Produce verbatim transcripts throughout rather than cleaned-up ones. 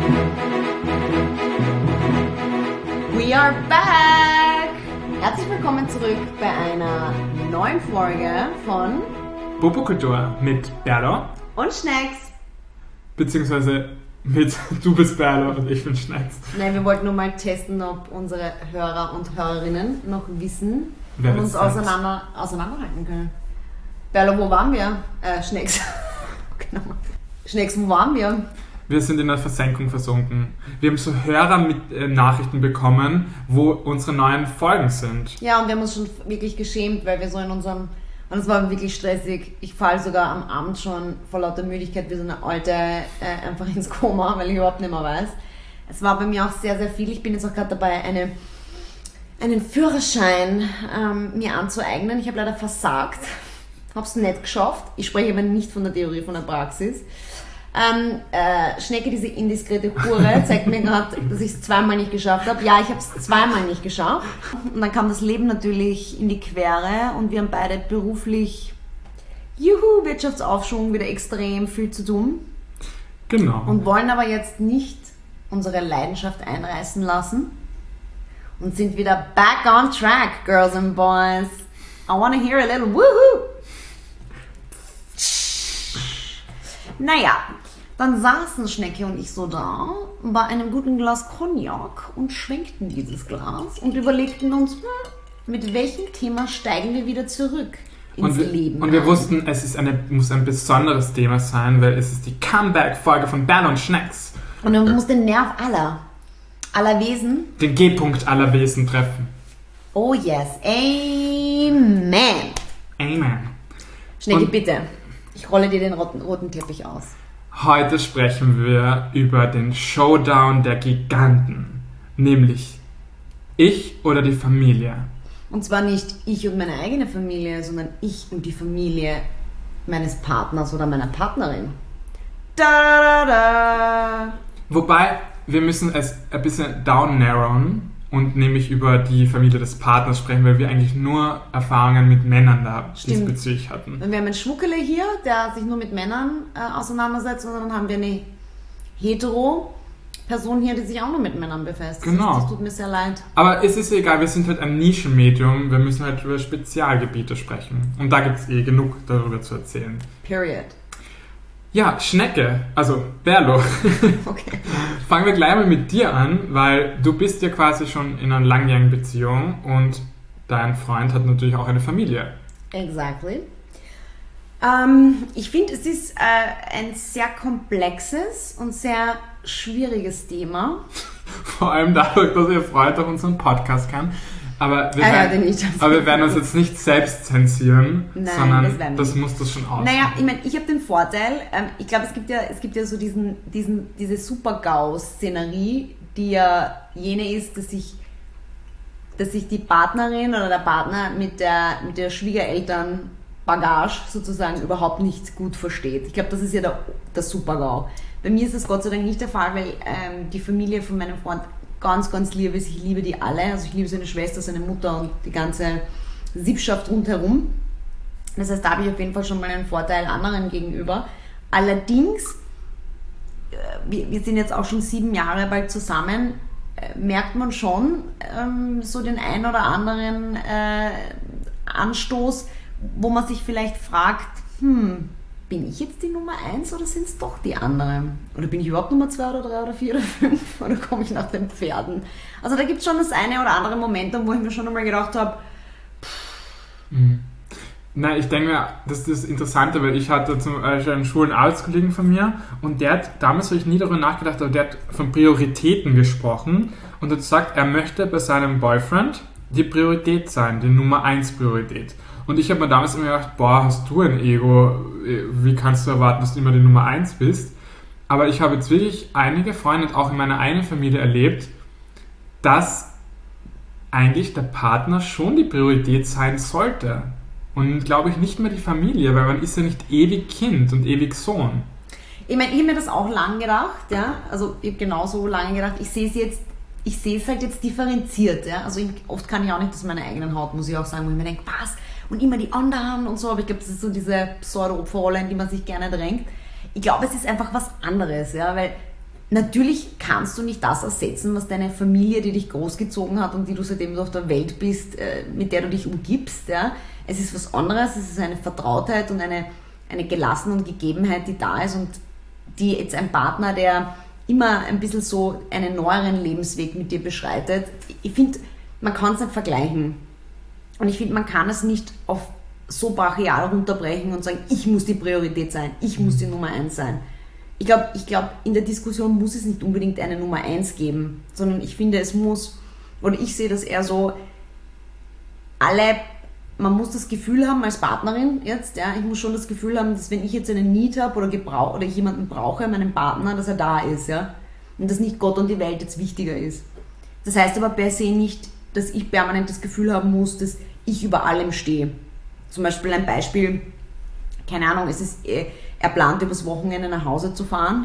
We are back! Herzlich willkommen zurück bei einer neuen Folge von Popokultur mit Berlo und Schnecks. Beziehungsweise mit du bist Berlo und ich bin Schnecks. Nein, wir wollten nur mal testen, ob unsere Hörer und Hörerinnen noch wissen Wer und uns auseinander, auseinanderhalten können. Berlo, wo waren wir? Äh, Schnecks. Genau. Schnecks, wo waren wir? Wir sind in der Versenkung versunken. Wir haben so Hörer mit äh, Nachrichten bekommen, wo unsere neuen Folgen sind. Ja, und wir haben uns schon wirklich geschämt, weil wir so in unserem... Und es war wirklich stressig. Ich falle sogar am Abend schon vor lauter Müdigkeit wie so eine Alte äh, einfach ins Koma, weil ich überhaupt nicht mehr weiß. Es war bei mir auch sehr, sehr viel. Ich bin jetzt auch gerade dabei, eine, einen Führerschein ähm, mir anzueignen. Ich habe leider versagt. Habe es nicht geschafft. Ich spreche aber nicht von der Theorie, von der Praxis. Ähm, äh, Schnecke, diese indiskrete Hure, zeigt mir gerade, dass ich es zweimal nicht geschafft habe. Ja, ich habe es zweimal nicht geschafft. Und dann kam das Leben natürlich in die Quere und wir haben beide beruflich, juhu, Wirtschaftsaufschwung, wieder extrem viel zu tun. Genau. Und wollen aber jetzt nicht unsere Leidenschaft einreißen lassen und sind wieder back on track, girls and boys. I want to hear a little woohoo. Naja, dann saßen Schnecke und ich so da bei einem guten Glas Cognac und schwenkten dieses Glas und überlegten uns, hm, mit welchem Thema steigen wir wieder zurück ins und wir, Leben. Und wir wussten, es ist eine, muss ein besonderes Thema sein, weil es ist die Comeback-Folge von Berlo und Schnecks. Und man muss den Nerv aller, aller Wesen, Den G-Punkt aller Wesen treffen. oh yes, amen. Amen. Schnecke, Und- bitte, ich rolle dir den roten, roten Teppich aus. Heute sprechen wir über den Showdown der Giganten, nämlich ich oder die Familie. Und zwar nicht ich und meine eigene Familie, sondern ich und die Familie meines Partners oder meiner Partnerin. Da, da, da. Wobei, wir müssen es ein bisschen down narrowen und nämlich über die Familie des Partners sprechen, weil wir eigentlich nur Erfahrungen mit Männern da Stimmt. diesbezüglich hatten. Wir haben einen Schmuckele hier, der sich nur mit Männern äh, auseinandersetzt, und dann haben wir eine hetero-Person hier, die sich auch nur mit Männern befasst. Genau. Das, das tut mir sehr leid. Aber es ist egal, wir sind halt ein Nischenmedium, wir müssen halt über Spezialgebiete sprechen. Und da gibt es eh genug darüber zu erzählen. Period. Ja, Schnecke, also Berlo. Okay. Fangen wir gleich mal mit dir an, weil du bist ja quasi schon in einer langjährigen Beziehung und dein Freund hat natürlich auch eine Familie. Exactly. Ähm, ich finde, es ist äh, ein sehr komplexes und sehr schwieriges Thema. Vor allem dadurch, dass ihr Freund auch unseren Podcast kann. Aber wir, Er werden, hört ihn nicht. aber wir werden uns jetzt nicht selbst zensieren, Nein, sondern das werden wir das nicht. muss das schon aus. Naja, ich meine, ich habe den Vorteil, ähm, ich glaube, es gibt ja, es gibt ja so diesen, diesen, diese Super-GAU-Szenerie, die ja jene ist, dass sich, dass sich die Partnerin oder der Partner mit der, mit der Schwiegereltern-Bagage sozusagen überhaupt nicht gut versteht. Ich glaube, das ist ja der, der Super-GAU. Bei mir ist das Gott sei Dank nicht der Fall, weil ähm, die Familie von meinem Freund ganz, ganz lieb ist. Ich liebe die alle. Also ich liebe seine Schwester, seine Mutter und die ganze Sippschaft rundherum. Das heißt, da habe ich auf jeden Fall schon mal einen Vorteil anderen gegenüber. Allerdings, äh, wir, wir sind jetzt auch schon sieben Jahre bald zusammen, äh, merkt man schon ähm, so den ein oder anderen äh, Anstoß, wo man sich vielleicht fragt, hm, bin ich jetzt die Nummer eins oder sind es doch die anderen? Oder bin ich überhaupt Nummer zwei oder drei oder vier oder fünf? Oder komme ich nach den Pferden? Also da gibt es schon das eine oder andere Momentum, wo ich mir schon einmal gedacht habe, Mhm. Na, ich denke mir, das ist das Interessante, weil ich hatte zum Beispiel einen schwulen Arbeitskollegen von mir und der hat, damals habe ich nie darüber nachgedacht, aber der hat von Prioritäten gesprochen und hat gesagt, er möchte bei seinem Boyfriend die Priorität sein, die Nummer eins Priorität. Und ich habe mir damals immer gedacht, boah, hast du ein Ego, wie kannst du erwarten, dass du immer die Nummer eins bist? Aber ich habe jetzt wirklich einige Freunde, auch in meiner eigenen Familie erlebt, dass eigentlich der Partner schon die Priorität sein sollte. Und glaube ich nicht mehr die Familie, weil man ist ja nicht ewig Kind und ewig Sohn. ich meine, ich habe mir das auch lang gedacht, ja, also ich habe genauso lange gedacht, ich sehe es jetzt, ich sehe es halt jetzt differenziert, ja, also ich, oft kann ich auch nicht aus meiner eigenen Haut, muss ich auch sagen, wo ich mir denke, was, und immer die anderen und so, aber ich glaube, das ist so diese Pseudo-Opferrolle, in die man sich gerne drängt. Ich glaube, es ist einfach was anderes, ja, weil natürlich kannst du nicht das ersetzen, was deine Familie, die dich großgezogen hat und die du seitdem du auf der Welt bist, mit der du dich umgibst. Ja? Es ist was anderes, es ist eine Vertrautheit und eine, eine Gelassenheit und Gegebenheit, die da ist und die jetzt ein Partner, der immer ein bisschen so einen neueren Lebensweg mit dir beschreitet. Ich finde, man kann es nicht vergleichen. Und ich finde, man kann es nicht auf so brachial runterbrechen und sagen, ich muss die Priorität sein, ich muss die Nummer eins sein. Ich glaube, ich glaub, in der Diskussion muss es nicht unbedingt eine Nummer eins geben, sondern ich finde, es muss, oder ich sehe das eher so, alle, man muss das Gefühl haben als Partnerin jetzt, ja, ich muss schon das Gefühl haben, dass wenn ich jetzt einen Need habe oder, gebrauch, oder ich jemanden brauche, meinen Partner, dass er da ist, ja, und dass nicht Gott und die Welt jetzt wichtiger ist. Das heißt aber per se nicht, dass ich permanent das Gefühl haben muss, dass ich über allem stehe. Zum Beispiel ein Beispiel, keine Ahnung, es ist, er plant übers Wochenende nach Hause zu fahren.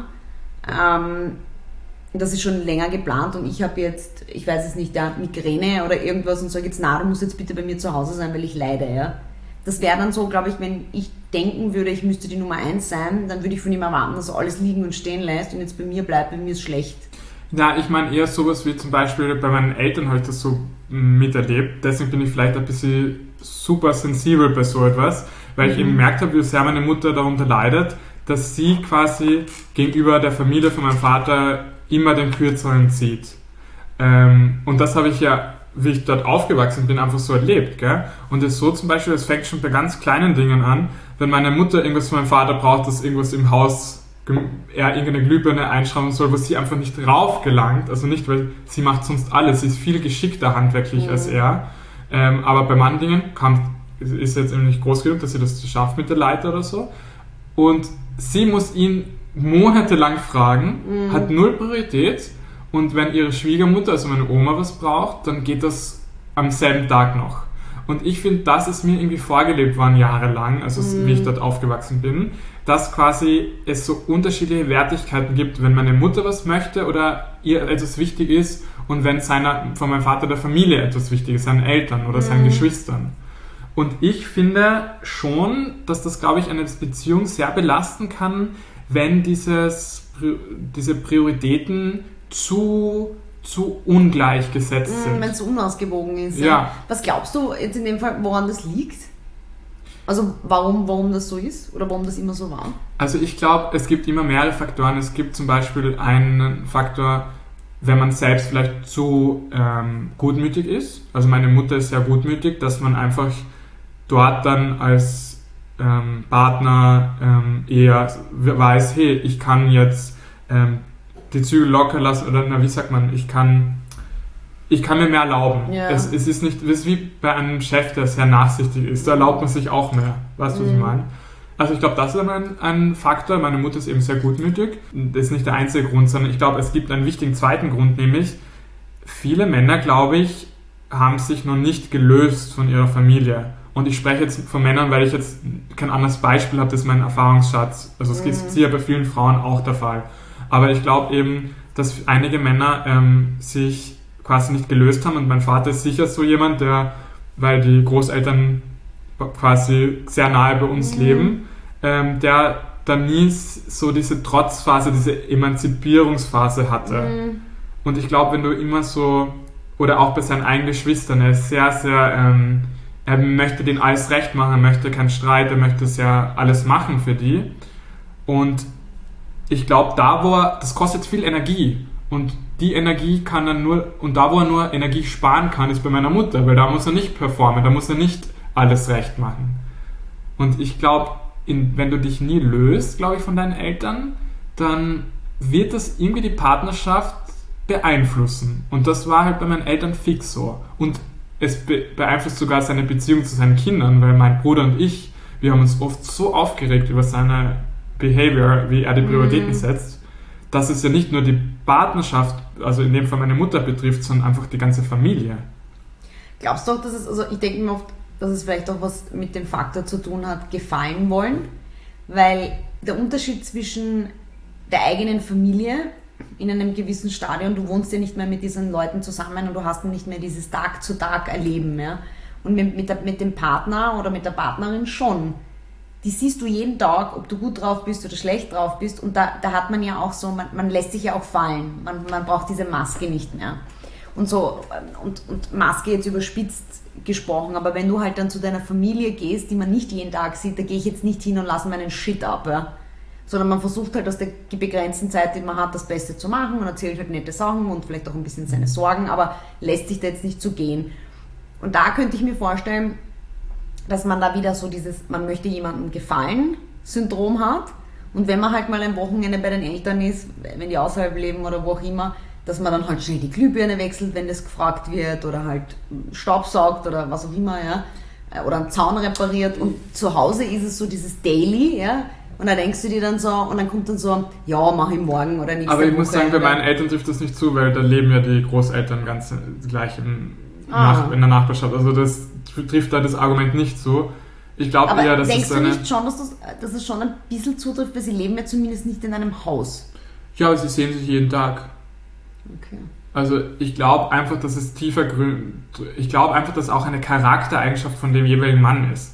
Ähm, das ist schon länger geplant und ich habe jetzt, ich weiß es nicht, ja, Migräne oder irgendwas und sage jetzt, na, du musst jetzt bitte bei mir zu Hause sein, weil ich leide. Ja. Das wäre dann so, glaube ich, wenn ich denken würde, ich müsste die Nummer eins sein, dann würde ich von ihm erwarten, dass er alles liegen und stehen lässt und jetzt bei mir bleibt, bei mir ist schlecht. Ja, ich meine eher sowas wie zum Beispiel bei meinen Eltern habe ich das so miterlebt. Deswegen bin ich vielleicht ein bisschen super sensibel bei so etwas, weil ich mhm. eben gemerkt habe, wie sehr meine Mutter darunter leidet, dass sie quasi gegenüber der Familie von meinem Vater immer den Kürzeren zieht. Ähm, und das habe ich ja, wie ich dort aufgewachsen bin, einfach so erlebt. Gell? Und es ist so zum Beispiel, es fängt schon bei ganz kleinen Dingen an, wenn meine Mutter irgendwas von meinem Vater braucht, dass irgendwas im Haus er irgendeine Glühbirne einschrauben soll, wo sie einfach nicht drauf gelangt, also nicht, weil sie macht sonst alles, sie ist viel geschickter handwerklich mhm. als er, ähm, aber bei manchen Dingen kam, ist jetzt eben nicht groß genug, dass sie das schafft mit der Leiter oder so und sie muss ihn monatelang fragen, mhm. hat null Priorität und wenn ihre Schwiegermutter, also meine Oma, was braucht, dann geht das am selben Tag noch. Und ich finde, das ist mir irgendwie vorgelebt worden jahrelang, also mhm. wie ich dort aufgewachsen bin, dass quasi es so unterschiedliche Wertigkeiten gibt, wenn meine Mutter was möchte oder ihr etwas wichtig ist und wenn seiner, von meinem Vater der Familie etwas wichtig ist, seinen Eltern oder mhm. seinen Geschwistern. Und ich finde schon, dass das, glaube ich, eine Beziehung sehr belasten kann, wenn dieses, diese Prioritäten zu... zu ungleich gesetzt sind. Wenn es so unausgewogen ist. Ja. Ja. Was glaubst du jetzt in dem Fall, woran das liegt? Also warum, warum das so ist oder warum das immer so war? Also ich glaube, es gibt immer mehrere Faktoren. Es gibt zum Beispiel einen Faktor, wenn man selbst vielleicht zu ähm, gutmütig ist. Also meine Mutter ist sehr gutmütig, dass man einfach dort dann als ähm, Partner ähm, eher weiß, hey, ich kann jetzt ähm, die Zügel locker lassen oder na, wie sagt man, ich kann ich kann mir mehr erlauben. Ja. Es, es ist nicht, es ist wie bei einem Chef, der sehr nachsichtig ist, da erlaubt man sich auch mehr. Weißt du, mhm. was ich meine? Also ich glaube, das ist ein, ein Faktor. Meine Mutter ist eben sehr gutmütig. Das ist nicht der einzige Grund, sondern ich glaube, es gibt einen wichtigen zweiten Grund, nämlich viele Männer, glaube ich, haben sich noch nicht gelöst von ihrer Familie. Und ich spreche jetzt von Männern, weil ich jetzt kein anderes Beispiel habe, das ist mein Erfahrungsschatz. Also es mhm. ist sicher bei vielen Frauen auch der Fall. Aber ich glaube eben, dass einige Männer ähm, sich quasi nicht gelöst haben und mein Vater ist sicher so jemand, der, weil die Großeltern quasi sehr nahe bei uns mhm. leben, ähm, der dann nie so diese Trotzphase, diese Emanzipierungsphase hatte. Mhm. Und ich glaube, wenn du immer so, oder auch bei seinen eigenen Geschwistern, er ist sehr, sehr, ähm, er möchte denen alles recht machen, er möchte keinen Streit, er möchte sehr alles machen für die. Und ich glaube, da wo er, das kostet viel Energie und die Energie kann er nur, und da wo er nur Energie sparen kann, ist bei meiner Mutter, weil da muss er nicht performen, da muss er nicht alles recht machen. Und ich glaube, wenn du dich nie löst, glaube ich, von deinen Eltern, dann wird das irgendwie die Partnerschaft beeinflussen. Und das war halt bei meinen Eltern fix so. Und es be- beeinflusst sogar seine Beziehung zu seinen Kindern, weil mein Bruder und ich, wir haben uns oft so aufgeregt über seine Behavior, wie er die Prioritäten mm. setzt, dass es ja nicht nur die Partnerschaft, also in dem Fall meine Mutter betrifft, sondern einfach die ganze Familie. Glaubst du auch, dass es, also ich denke mir oft, dass es vielleicht auch was mit dem Faktor zu tun hat, gefallen wollen, weil der Unterschied zwischen der eigenen Familie in einem gewissen Stadion, du wohnst ja nicht mehr mit diesen Leuten zusammen und du hast nicht mehr dieses Tag-zu-Tag-Erleben, ja? Und mit, mit, der, mit dem Partner oder mit der Partnerin schon. die siehst du jeden Tag, ob du gut drauf bist oder schlecht drauf bist. Und da, da hat man ja auch so, man, man lässt sich ja auch fallen. Man, man braucht diese Maske nicht mehr. Und so, und, und Maske jetzt überspitzt gesprochen, aber wenn du halt dann zu deiner Familie gehst, die man nicht jeden Tag sieht, da gehe ich jetzt nicht hin und lasse meinen Shit ab, ja. Sondern man versucht halt aus der begrenzten Zeit, die man hat, das Beste zu machen und erzählt halt nette Sachen und vielleicht auch ein bisschen seine Sorgen, aber lässt sich da jetzt nicht so gehen. Und da könnte ich mir vorstellen, dass man da wieder so dieses, man möchte jemandem gefallen, Syndrom hat. Und wenn man halt mal ein Wochenende bei den Eltern ist, wenn die außerhalb leben oder wo auch immer, dass man dann halt schnell die Glühbirne wechselt, wenn das gefragt wird, oder halt Staubsaugt oder was auch immer, ja, oder einen Zaun repariert. Und zu Hause ist es so dieses Daily, ja, und da denkst du dir dann so, und dann kommt dann so, ja, mach ich morgen oder nächste Woche. Aber ich muss sagen, bei meinen Eltern trifft das nicht zu, weil da leben ja die Großeltern ganz gleich im, ah. nach, in der Nachbarschaft. Also das trifft da das Argument nicht zu. Ich glaube eher, dass denkst es du eine... nicht schon, dass, das, dass es schon ein bisschen zutrifft, weil sie leben ja zumindest nicht in einem Haus? Ja, aber sie sehen sich jeden Tag. Okay. Also ich glaube einfach, dass es tiefer grün... Ich glaube einfach, dass es auch eine Charaktereigenschaft von dem jeweiligen Mann ist.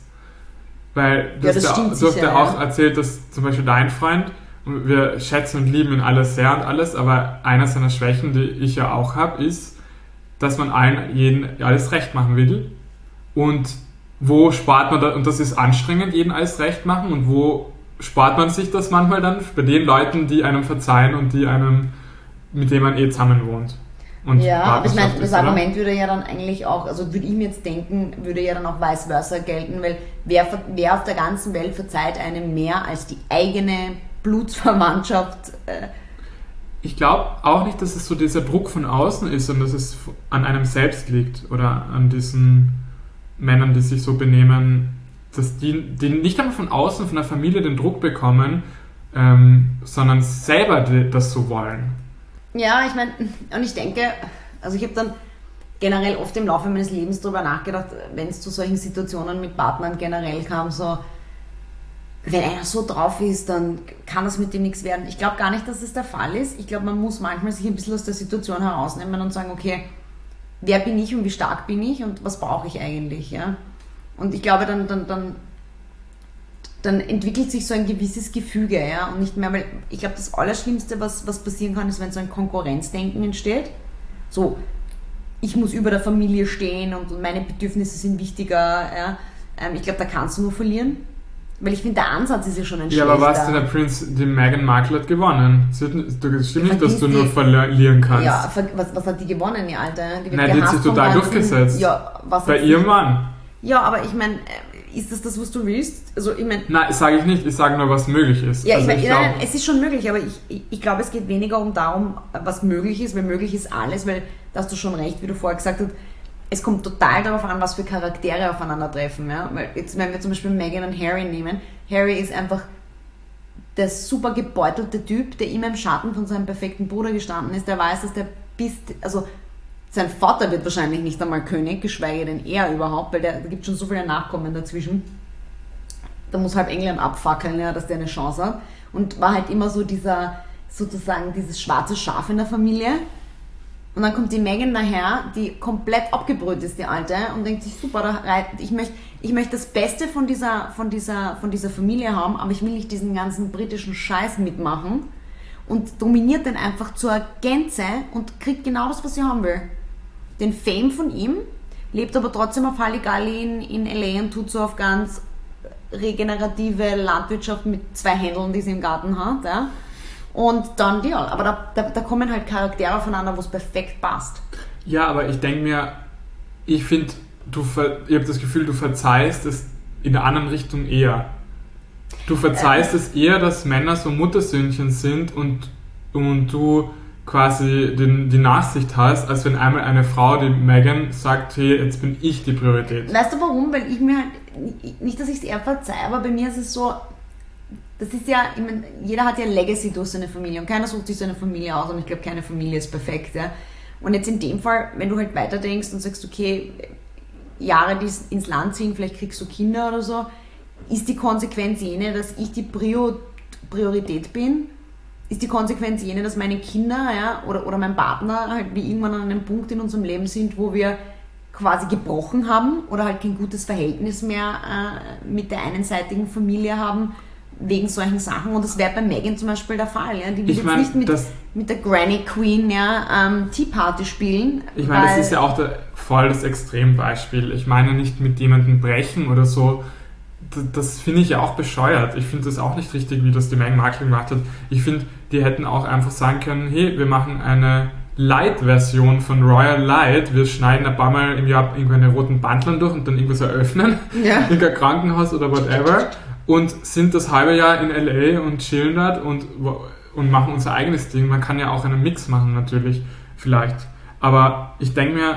Weil ja, das das der, sicher, du hast ja auch ja. erzählt, dass zum Beispiel dein Freund, wir schätzen und lieben ihn alles sehr und alles, aber einer seiner Schwächen, die ich ja auch habe, ist, dass man allen jeden alles recht machen will. Und wo spart man da, und das ist anstrengend, jeden alles recht machen, und wo spart man sich das manchmal dann? Bei den Leuten, die einem verzeihen und die einem, mit denen man eh zusammen wohnt. Und ja, aber ich meine, das ist, Argument würde ja dann eigentlich auch, also würde ich mir jetzt denken, würde ja dann auch vice versa gelten, weil wer, wer auf der ganzen Welt verzeiht einem mehr als die eigene Blutsverwandtschaft? Äh ich glaube auch nicht, dass es so dieser Druck von außen ist und dass es an einem selbst liegt oder an diesen Männern, die sich so benehmen, dass die, die nicht einmal von außen, von der Familie den Druck bekommen, ähm, sondern selber die, das so wollen. Ja, ich meine, und ich denke, also ich habe dann generell oft im Laufe meines Lebens darüber nachgedacht, wenn es zu solchen Situationen mit Partnern generell kam, so, wenn einer so drauf ist, dann kann das mit dem nichts werden. Ich glaube gar nicht, dass es der Fall ist. Ich glaube, man muss manchmal sich ein bisschen aus der Situation herausnehmen und sagen, okay, wer bin ich und wie stark bin ich und was brauche ich eigentlich, ja? Und ich glaube, dann, dann, dann dann entwickelt sich so ein gewisses Gefüge, ja, und nicht mehr, weil ich glaube, das Allerschlimmste, was, was passieren kann, ist, wenn so ein Konkurrenzdenken entsteht. So, ich muss über der Familie stehen und meine Bedürfnisse sind wichtiger, ja. Ähm, ich glaube, da kannst du nur verlieren, weil ich finde, der Ansatz ist ja schon ein Ja, schlechter. aber was denn der Prinz, die Meghan Markle hat gewonnen. Sie hat, das stimmt Ja, nicht, dass du die, nur verlieren kannst. Ja, was, was hat die gewonnen, die Alte? Die, wird Nein, die hat sich total ganzen, durchgesetzt. Ja, was bei ihrem Mann. Ja, aber ich meine, ist das das, was du willst? Also, ich mein, Nein, sage ich nicht. Ich sage nur, was möglich ist. Ja, also ich meine, glaub, es ist schon möglich, aber ich, ich, ich glaube, es geht weniger um darum, was möglich ist, weil möglich ist alles, weil da hast du schon recht, wie du vorher gesagt hast, es kommt total darauf an, was für Charaktere aufeinandertreffen. Ja? Weil jetzt, wenn wir zum Beispiel Meghan und Harry nehmen, Harry ist einfach der super gebeutelte Typ, der immer im Schatten von seinem perfekten Bruder gestanden ist, der weiß, dass der bis, also sein Vater wird wahrscheinlich nicht einmal König, geschweige denn er überhaupt, weil der, da gibt schon so viele Nachkommen dazwischen. Da muss halb England abfackeln, ja, dass der eine Chance hat. Und war halt immer so dieser, sozusagen dieses schwarze Schaf in der Familie. Und dann kommt die Meghan daher, die komplett abgebrüht ist, die Alte, und denkt sich, super, da reit, ich möchte ich möchte das Beste von dieser, von, dieser, von dieser Familie haben, aber ich will nicht diesen ganzen britischen Scheiß mitmachen, und dominiert den einfach zur Gänze und kriegt genau das, was sie haben will. Den Fame von ihm, lebt aber trotzdem auf Halligalli in, in L A und tut so auf ganz regenerative Landwirtschaft mit zwei Händeln, die sie im Garten hat, ja. Und dann ja, aber da, da, da kommen halt Charaktere aufeinander, wo es perfekt passt. Ja, aber ich denke mir, ich finde, du ver- ich habe das Gefühl, du verzeihst es in der anderen Richtung eher. Du verzeihst äh, es eher, dass Männer so Muttersöhnchen sind und, und du quasi den, die Nachsicht hast, als wenn einmal eine Frau, die Meghan, sagt, hey, jetzt bin ich die Priorität. Weißt du warum? Weil ich mir halt, nicht, dass ich es eher verzeihe, aber bei mir ist es so, das ist ja, ich meine, jeder hat ja Legacy durch seine Familie und keiner sucht sich seine Familie aus, und ich glaube, keine Familie ist perfekt, ja. Und jetzt in dem Fall, wenn du halt weiterdenkst und sagst, okay, Jahre, die ins Land ziehen, vielleicht kriegst du Kinder oder so, ist die Konsequenz jene, dass ich die Prio, Priorität bin? Ist die Konsequenz jene, dass meine Kinder, ja, oder, oder mein Partner halt wie irgendwann an einem Punkt in unserem Leben sind, wo wir quasi gebrochen haben oder halt kein gutes Verhältnis mehr äh, mit der einseitigen Familie haben, wegen solchen Sachen. Und das wäre bei Meghan zum Beispiel der Fall. Ja? Die will ich jetzt mein, nicht mit, das, mit der Granny Queen ja, ähm, Tea Party spielen. Ich meine, das ist ja auch der, voll das Extrembeispiel. Ich meine nicht mit jemandem brechen oder so. Das, das finde ich ja auch bescheuert. Ich finde das auch nicht richtig, wie das die Meghan Markle gemacht hat. Ich finde, die hätten auch einfach sagen können, hey, wir machen eine Light-Version von Royal Light. Wir schneiden ein paar Mal im Jahr irgendwelche roten Bandlern durch und dann irgendwas eröffnen. Ja. In ein Krankenhaus oder whatever. Und sind das halbe Jahr in L A und chillen dort und, und machen unser eigenes Ding. Man kann ja auch einen Mix machen, natürlich, vielleicht. Aber ich denke mir,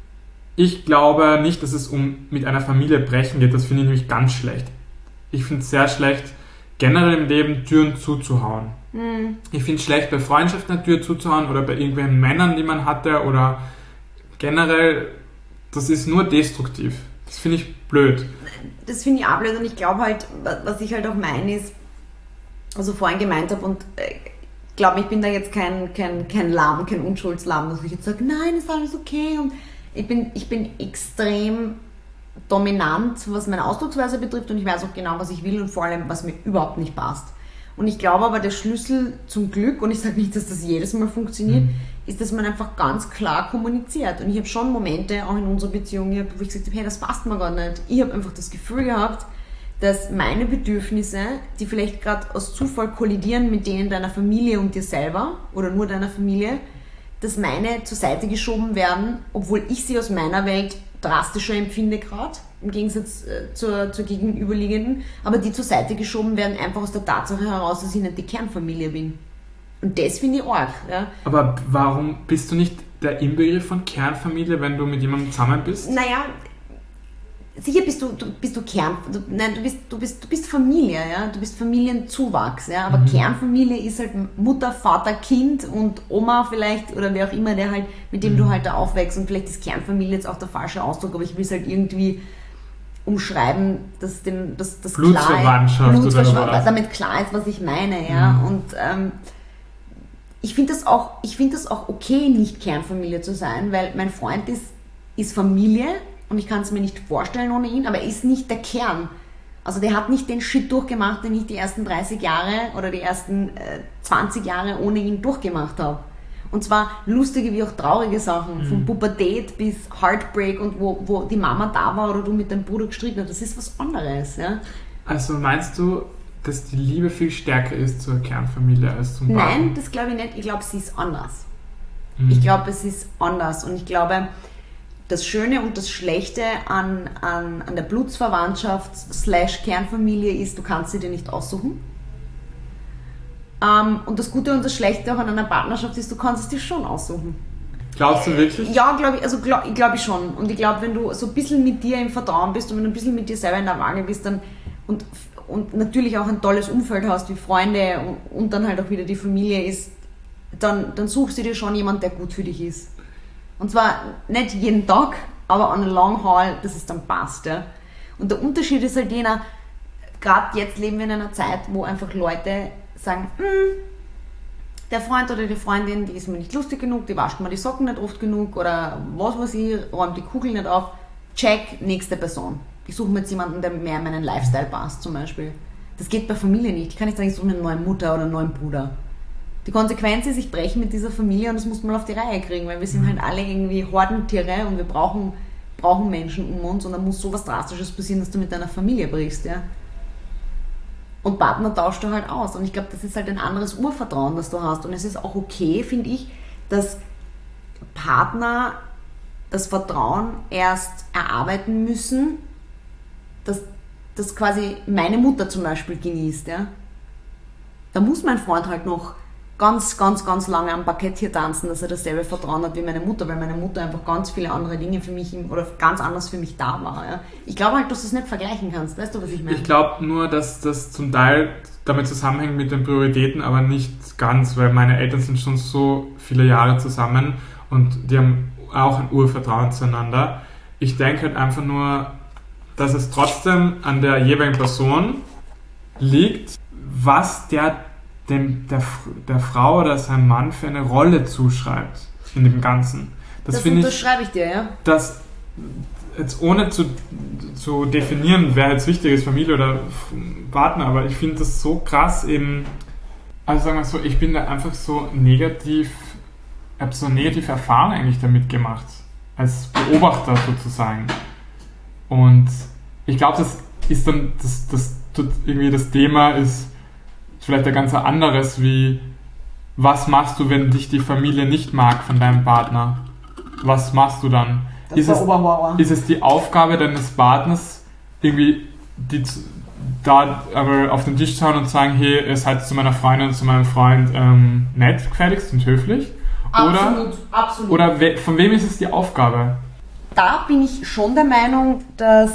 ich glaube nicht, dass es um mit einer Familie brechen geht. Das finde ich nämlich ganz schlecht. Ich finde es sehr schlecht, generell im Leben Türen zuzuhauen. Mhm. Ich finde es schlecht, bei Freundschaften eine Tür zuzuhauen oder bei irgendwelchen Männern, die man hatte oder generell, das ist nur destruktiv. Das finde ich blöd. Das finde ich auch blöd und ich glaube halt, was ich halt auch meine ist, also vorhin gemeint habe und ich äh, glaube, ich bin da jetzt kein, kein, kein Lamm, kein Unschuldslamm, dass ich jetzt sage, nein, ist alles okay und ich bin, ich bin extrem dominant, was meine Ausdrucksweise betrifft und ich weiß auch genau, was ich will und vor allem, was mir überhaupt nicht passt. Und ich glaube aber, der Schlüssel zum Glück, und ich sage nicht, dass das jedes Mal funktioniert, mhm. ist, dass man einfach ganz klar kommuniziert. Und ich habe schon Momente, auch in unserer Beziehung, wo ich gesagt habe, hey, das passt mir gar nicht. Ich habe einfach das Gefühl gehabt, dass meine Bedürfnisse, die vielleicht gerade aus Zufall kollidieren mit denen deiner Familie und dir selber oder nur deiner Familie, dass meine zur Seite geschoben werden, obwohl ich sie aus meiner Welt drastischer empfinde gerade, im Gegensatz äh, zur, zur gegenüberliegenden, aber die zur Seite geschoben werden, einfach aus der Tatsache heraus, dass ich nicht die Kernfamilie bin. Und das finde ich arg. Ja. Aber warum bist du nicht der Inbegriff von Kernfamilie, wenn du mit jemandem zusammen bist? Naja, sicher bist du, du bist du Kern, du, nein, du bist, du bist, du bist Familie, ja, du bist Familienzuwachs, ja, aber mhm. Kernfamilie ist halt Mutter, Vater, Kind und Oma vielleicht oder wer auch immer, der halt, mit dem mhm. du halt da aufwächst und vielleicht ist Kernfamilie jetzt auch der falsche Ausdruck, aber ich will es halt irgendwie umschreiben, dass dem, dass das Blutsverwandtschaft, klar, Blutsverwandtschaft, damit klar ist, was ich meine, ja, mhm. und ähm, ich finde das auch, ich finde das auch okay, nicht Kernfamilie zu sein, weil mein Freund ist, ist Familie. Und ich kann es mir nicht vorstellen ohne ihn, aber er ist nicht der Kern. Also der hat nicht den Shit durchgemacht, den ich die ersten dreißig Jahre oder die ersten äh, zwanzig Jahre ohne ihn durchgemacht habe. Und zwar lustige wie auch traurige Sachen, mhm. von Pubertät bis Heartbreak und wo, wo die Mama da war oder du mit deinem Bruder gestritten hast, das ist was anderes. Ja? Also meinst du, dass die Liebe viel stärker ist zur Kernfamilie als zum Partner? Nein, das glaube ich nicht. Ich glaube, sie ist anders. Mhm. Ich glaube, es ist anders und ich glaube, das Schöne und das Schlechte an, an, an der Blutsverwandtschaft slash Kernfamilie ist, du kannst sie dir nicht aussuchen. Ähm, und das Gute und das Schlechte auch an einer Partnerschaft ist, du kannst es dir schon aussuchen. Glaubst du wirklich? Ja, glaube ich, also glaub, ich glaube schon. Und ich glaube, wenn du so ein bisschen mit dir im Vertrauen bist und wenn du ein bisschen mit dir selber in der Waage bist dann, und, und natürlich auch ein tolles Umfeld hast, wie Freunde und, und dann halt auch wieder die Familie ist, dann, dann suchst du dir schon jemanden, der gut für dich ist. Und zwar nicht jeden Tag, aber on a long haul, dass es dann passt. Ja. Und der Unterschied ist halt jener, gerade jetzt leben wir in einer Zeit, wo einfach Leute sagen, der Freund oder die Freundin, die ist mir nicht lustig genug, die wascht mir die Socken nicht oft genug oder was weiß ich, räumt die Kugel nicht auf. Check, nächste Person. Ich suche mir jetzt jemanden, der mehr in meinen Lifestyle passt zum Beispiel. Das geht bei Familie nicht. Ich kann nicht sagen, ich suche mir eine neue Mutter oder einen neuen Bruder. Die Konsequenz ist, ich breche mit dieser Familie und das muss man auf die Reihe kriegen, weil wir sind halt alle irgendwie Hordentiere und wir brauchen, brauchen Menschen um uns und dann muss sowas Drastisches passieren, dass du mit deiner Familie brichst, ja. Und Partner tauscht du halt aus und ich glaube, das ist halt ein anderes Urvertrauen, das du hast und es ist auch okay, finde ich, dass Partner das Vertrauen erst erarbeiten müssen, dass das quasi meine Mutter zum Beispiel genießt, ja. Da muss mein Freund halt noch ganz, ganz, ganz lange am Parkett hier tanzen, dass er dasselbe Vertrauen hat wie meine Mutter, weil meine Mutter einfach ganz viele andere Dinge für mich oder ganz anders für mich da war. Ja. Ich glaube halt, dass du es nicht vergleichen kannst. Weißt du, was ich meine? Ich glaube nur, dass das zum Teil damit zusammenhängt mit den Prioritäten, aber nicht ganz, weil meine Eltern sind schon so viele Jahre zusammen und die haben auch ein Urvertrauen zueinander. Ich denke halt einfach nur, dass es trotzdem an der jeweiligen Person liegt, was der dem, der, der Frau oder seinem Mann für eine Rolle zuschreibt in dem Ganzen. Das, das unterschreibe ich dir, ja. Dass jetzt ohne zu, zu definieren, wer jetzt wichtig ist, Familie oder Partner, aber ich finde das so krass eben, also sagen wir so, ich bin da einfach so negativ, ich habe so negative Erfahrungen eigentlich damit gemacht, als Beobachter sozusagen. Und ich glaube, das ist dann, das, das tut irgendwie das Thema ist vielleicht ein ganz anderes, wie was machst du, wenn dich die Familie nicht mag von deinem Partner? Was machst du dann? Das ist, war es, Oberhorror. ist es die Aufgabe deines Partners, irgendwie die, da aber auf den Tisch zu hauen und zu sagen, hey, ihr seid zu meiner Freundin und zu meinem Freund ähm, nett, gefälligst und höflich? Absolut, oder, absolut. Oder we, von wem ist es die Aufgabe? Da bin ich schon der Meinung, dass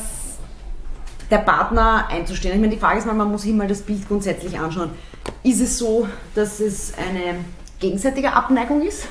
der Partner einzustehen. Ich meine, die Frage ist mal, man muss sich mal das Bild grundsätzlich anschauen. Ist es so, dass es eine gegenseitige Abneigung ist?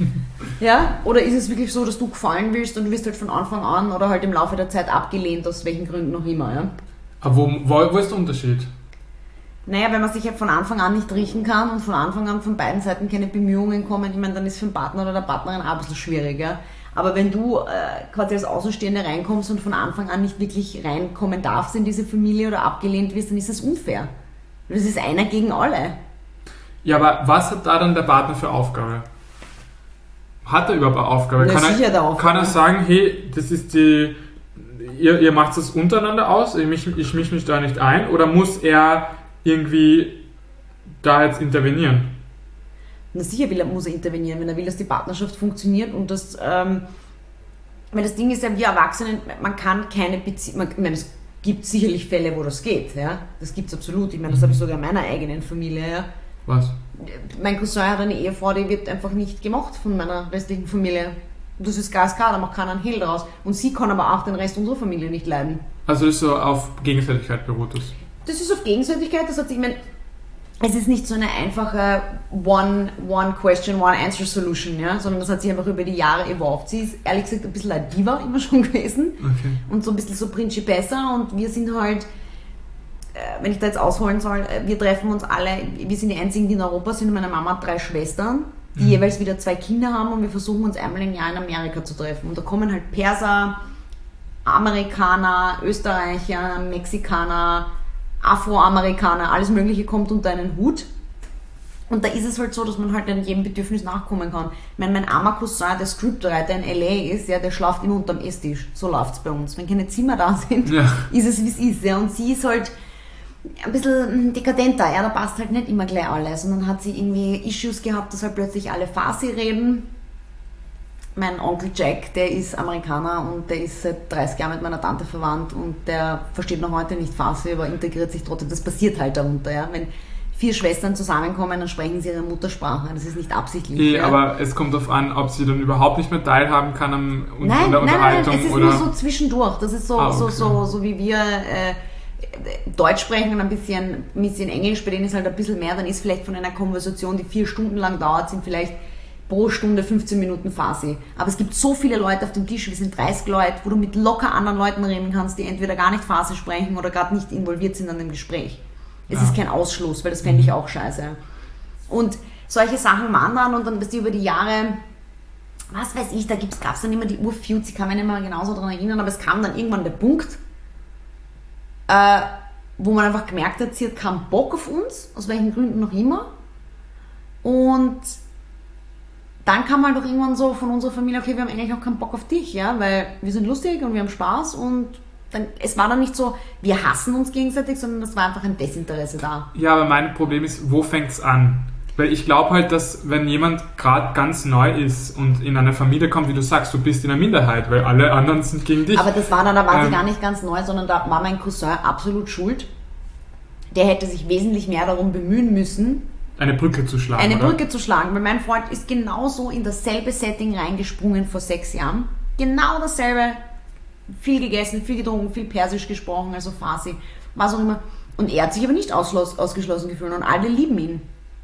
Ja? Oder ist es wirklich so, dass du gefallen willst und du wirst halt von Anfang an oder halt im Laufe der Zeit abgelehnt, aus welchen Gründen noch immer? Ja? Aber wo, wo, wo ist der Unterschied? Naja, wenn man sich halt von Anfang an nicht riechen kann und von Anfang an von beiden Seiten keine Bemühungen kommen, ich meine, dann ist für den Partner oder der Partnerin auch ein bisschen schwierig. Ja? Aber wenn du äh, quasi als Außenstehende reinkommst und von Anfang an nicht wirklich reinkommen darfst in diese Familie oder abgelehnt wirst, dann ist das unfair. Das ist einer gegen alle. Ja, aber was hat da dann der Partner für Aufgabe? Hat er überhaupt eine Aufgabe? Na, kann, sicher er, der Aufgabe. kann er sagen, hey, das ist die, ihr, ihr macht das untereinander aus, ich mische ich misch mich da nicht ein, oder muss er irgendwie da jetzt intervenieren? Na sicher will er, muss er intervenieren, wenn er will, dass die Partnerschaft funktioniert und das, ähm, weil das Ding ist ja, wir Erwachsenen, man kann keine Beziehung, ich meine, es gibt sicherlich Fälle, wo das geht, ja, das gibt es absolut, ich meine, das habe ich sogar in meiner eigenen Familie, ja. Was? Mein Cousin hat eine Ehefrau, die wird einfach nicht gemocht von meiner restlichen Familie. Das ist ganz klar, da macht keiner einen Hehl draus. Und sie kann aber auch den Rest unserer Familie nicht leiden. Also das ist so auf Gegenseitigkeit beruht das? Das ist auf Gegenseitigkeit, das hat sich, ich meine, es ist nicht so eine einfache One, one Question, One Answer Solution, ja, sondern das hat sich einfach über die Jahre evolved. Sie ist ehrlich gesagt ein bisschen eine Diva immer schon gewesen. Okay. Und so ein bisschen so Principessa und wir sind halt, wenn ich da jetzt ausholen soll, wir treffen uns alle, wir sind die einzigen, die in Europa sind, meine Mama hat drei Schwestern, die mhm. jeweils wieder zwei Kinder haben und wir versuchen uns einmal im Jahr in Amerika zu treffen. Und da kommen halt Perser, Amerikaner, Österreicher, Mexikaner, Afroamerikaner, alles Mögliche kommt unter einen Hut. Und da ist es halt so, dass man halt an jedem Bedürfnis nachkommen kann. Ich meine, mein armer Cousin, der Scriptwriter in L A ist, ja, der schlaft immer unterm Esstisch. So läuft es bei uns. Wenn keine Zimmer da sind, ja. ist es wie es ist. Ja. Und sie ist halt ein bisschen dekadenter, ja, da passt halt nicht immer gleich alles. Und dann hat sie irgendwie Issues gehabt, dass halt plötzlich alle Farsi reden. Mein Onkel Jack, der ist Amerikaner und der ist seit dreißig Jahren mit meiner Tante verwandt und der versteht noch heute nicht Farsi, aber integriert sich trotzdem. Das passiert halt darunter, ja. Wenn vier Schwestern zusammenkommen, dann sprechen sie ihre Muttersprache. Das ist nicht absichtlich. Nee, ja. Aber es kommt darauf an, ob sie dann überhaupt nicht mehr teilhaben kann am, nein, in der nein, Unterhaltung. Nein, es ist oder? nur so zwischendurch. Das ist so, ah, okay. so, so, so wie wir äh, Deutsch sprechen und ein bisschen, ein bisschen Englisch, bei denen ist halt ein bisschen mehr, dann ist vielleicht von einer Konversation, die vier Stunden lang dauert, sind vielleicht pro Stunde fünfzehn Minuten Farsi. Aber es gibt so viele Leute auf dem Tisch, wir sind dreißig Leute, wo du mit locker anderen Leuten reden kannst, die entweder gar nicht Farsi sprechen oder gerade nicht involviert sind an dem Gespräch. Es ja. ist kein Ausschluss, weil das fände ich auch scheiße. Und solche Sachen wandern und dann bist du über die Jahre, was weiß ich, da gab es dann immer die Urfeuds, ich kann mich nicht mehr genauso daran erinnern, aber es kam dann irgendwann der Punkt, äh, wo man einfach gemerkt hat, sie hat keinen Bock auf uns, aus welchen Gründen noch immer. Und dann kam halt doch irgendwann so von unserer Familie, okay, wir haben eigentlich auch keinen Bock auf dich, ja, weil wir sind lustig und wir haben Spaß und dann, es war dann nicht so, wir hassen uns gegenseitig, sondern es war einfach ein Desinteresse da. Ja, aber mein Problem ist, wo fängt es an? Weil ich glaube halt, dass wenn jemand gerade ganz neu ist und in eine Familie kommt, wie du sagst, du bist in einer Minderheit, weil alle anderen sind gegen dich. Aber das war dann, da war ähm, sie gar nicht ganz neu, sondern da war mein Cousin absolut schuld. Der hätte sich wesentlich mehr darum bemühen müssen, eine Brücke zu schlagen, Eine oder? Brücke zu schlagen, weil mein Freund ist genauso in dasselbe Setting reingesprungen vor sechs Jahren. Genau dasselbe. Viel gegessen, viel getrunken, viel Persisch gesprochen, also Farsi, was auch immer. Und er hat sich aber nicht ausschloss, ausgeschlossen gefühlt und alle lieben ihn.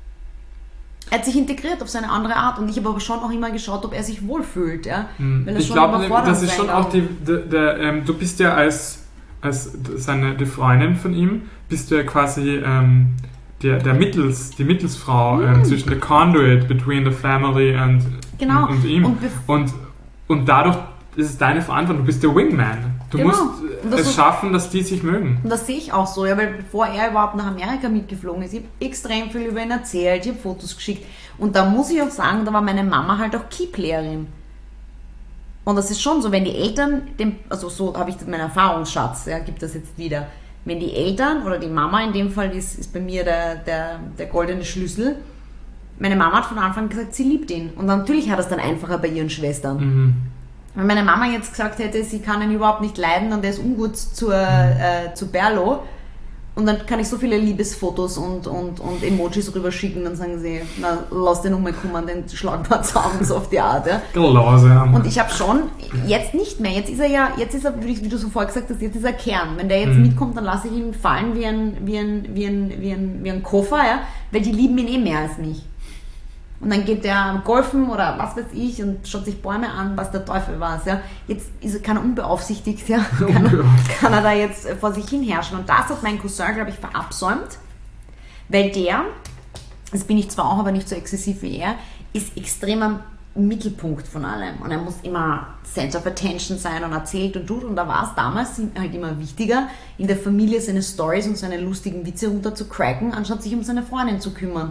Er hat sich integriert auf seine andere Art und ich habe aber schon auch immer geschaut, ob er sich wohlfühlt. Ja? Hm. Weil ich glaube, das ist schon auch die, der, der, ähm, du bist ja als, als seine, die Freundin von ihm, bist du ja quasi ähm, der, der Mittels, die Mittelsfrau hm. ähm, zwischen the conduit between the family and, genau. und, und ihm. Und, und, und dadurch das ist deine Verantwortung, du bist der Wingman. Du genau. musst es ist, schaffen, dass die sich mögen. Und das sehe ich auch so, ja, weil bevor er überhaupt nach Amerika mitgeflogen ist, ich habe extrem viel über ihn erzählt, ich habe Fotos geschickt. Und da muss ich auch sagen, da war meine Mama halt auch Keyplayerin. Und das ist schon so, wenn die Eltern, dem, also so habe ich meinen Erfahrungsschatz, ja, gibt das jetzt wieder, wenn die Eltern oder die Mama, in dem Fall ist, ist bei mir der, der, der goldene Schlüssel, meine Mama hat von Anfang an gesagt, sie liebt ihn. Und natürlich hat es dann einfacher bei ihren Schwestern. Mhm. Wenn meine Mama jetzt gesagt hätte, sie kann ihn überhaupt nicht leiden und er ist ungut zur, äh, zu Berlo, und dann kann ich so viele Liebesfotos und, und, und Emojis rüberschicken, dann sagen sie, na, lass den um mal kommen, den schlagen wir zusammen, so auf die Art. Ja. Langsam. Und ich habe schon, jetzt nicht mehr, jetzt ist er ja, jetzt ist er, wie du so vorher gesagt hast, jetzt ist er Kern. Wenn der jetzt mhm. mitkommt, dann lasse ich ihn fallen wie ein, wie ein, wie ein, wie ein, wie ein Koffer, ja, weil die lieben ihn eh mehr als mich. Und dann geht der golfen oder was weiß ich und schaut sich Bäume an, was der Teufel weiß. Ja. Jetzt ist, kann er unbeaufsichtigt, ja. kann, er, kann er da jetzt vor sich hin herrschen. Und das hat mein Cousin, glaube ich, verabsäumt, weil der, das bin ich zwar auch, aber nicht so exzessiv wie er, ist extrem am Mittelpunkt von allem. Und er muss immer Center of Attention sein und erzählt und tut. Und da war es damals halt immer wichtiger, in der Familie seine Storys und seine lustigen Witze runterzukriegen, anstatt sich um seine Freundin zu kümmern.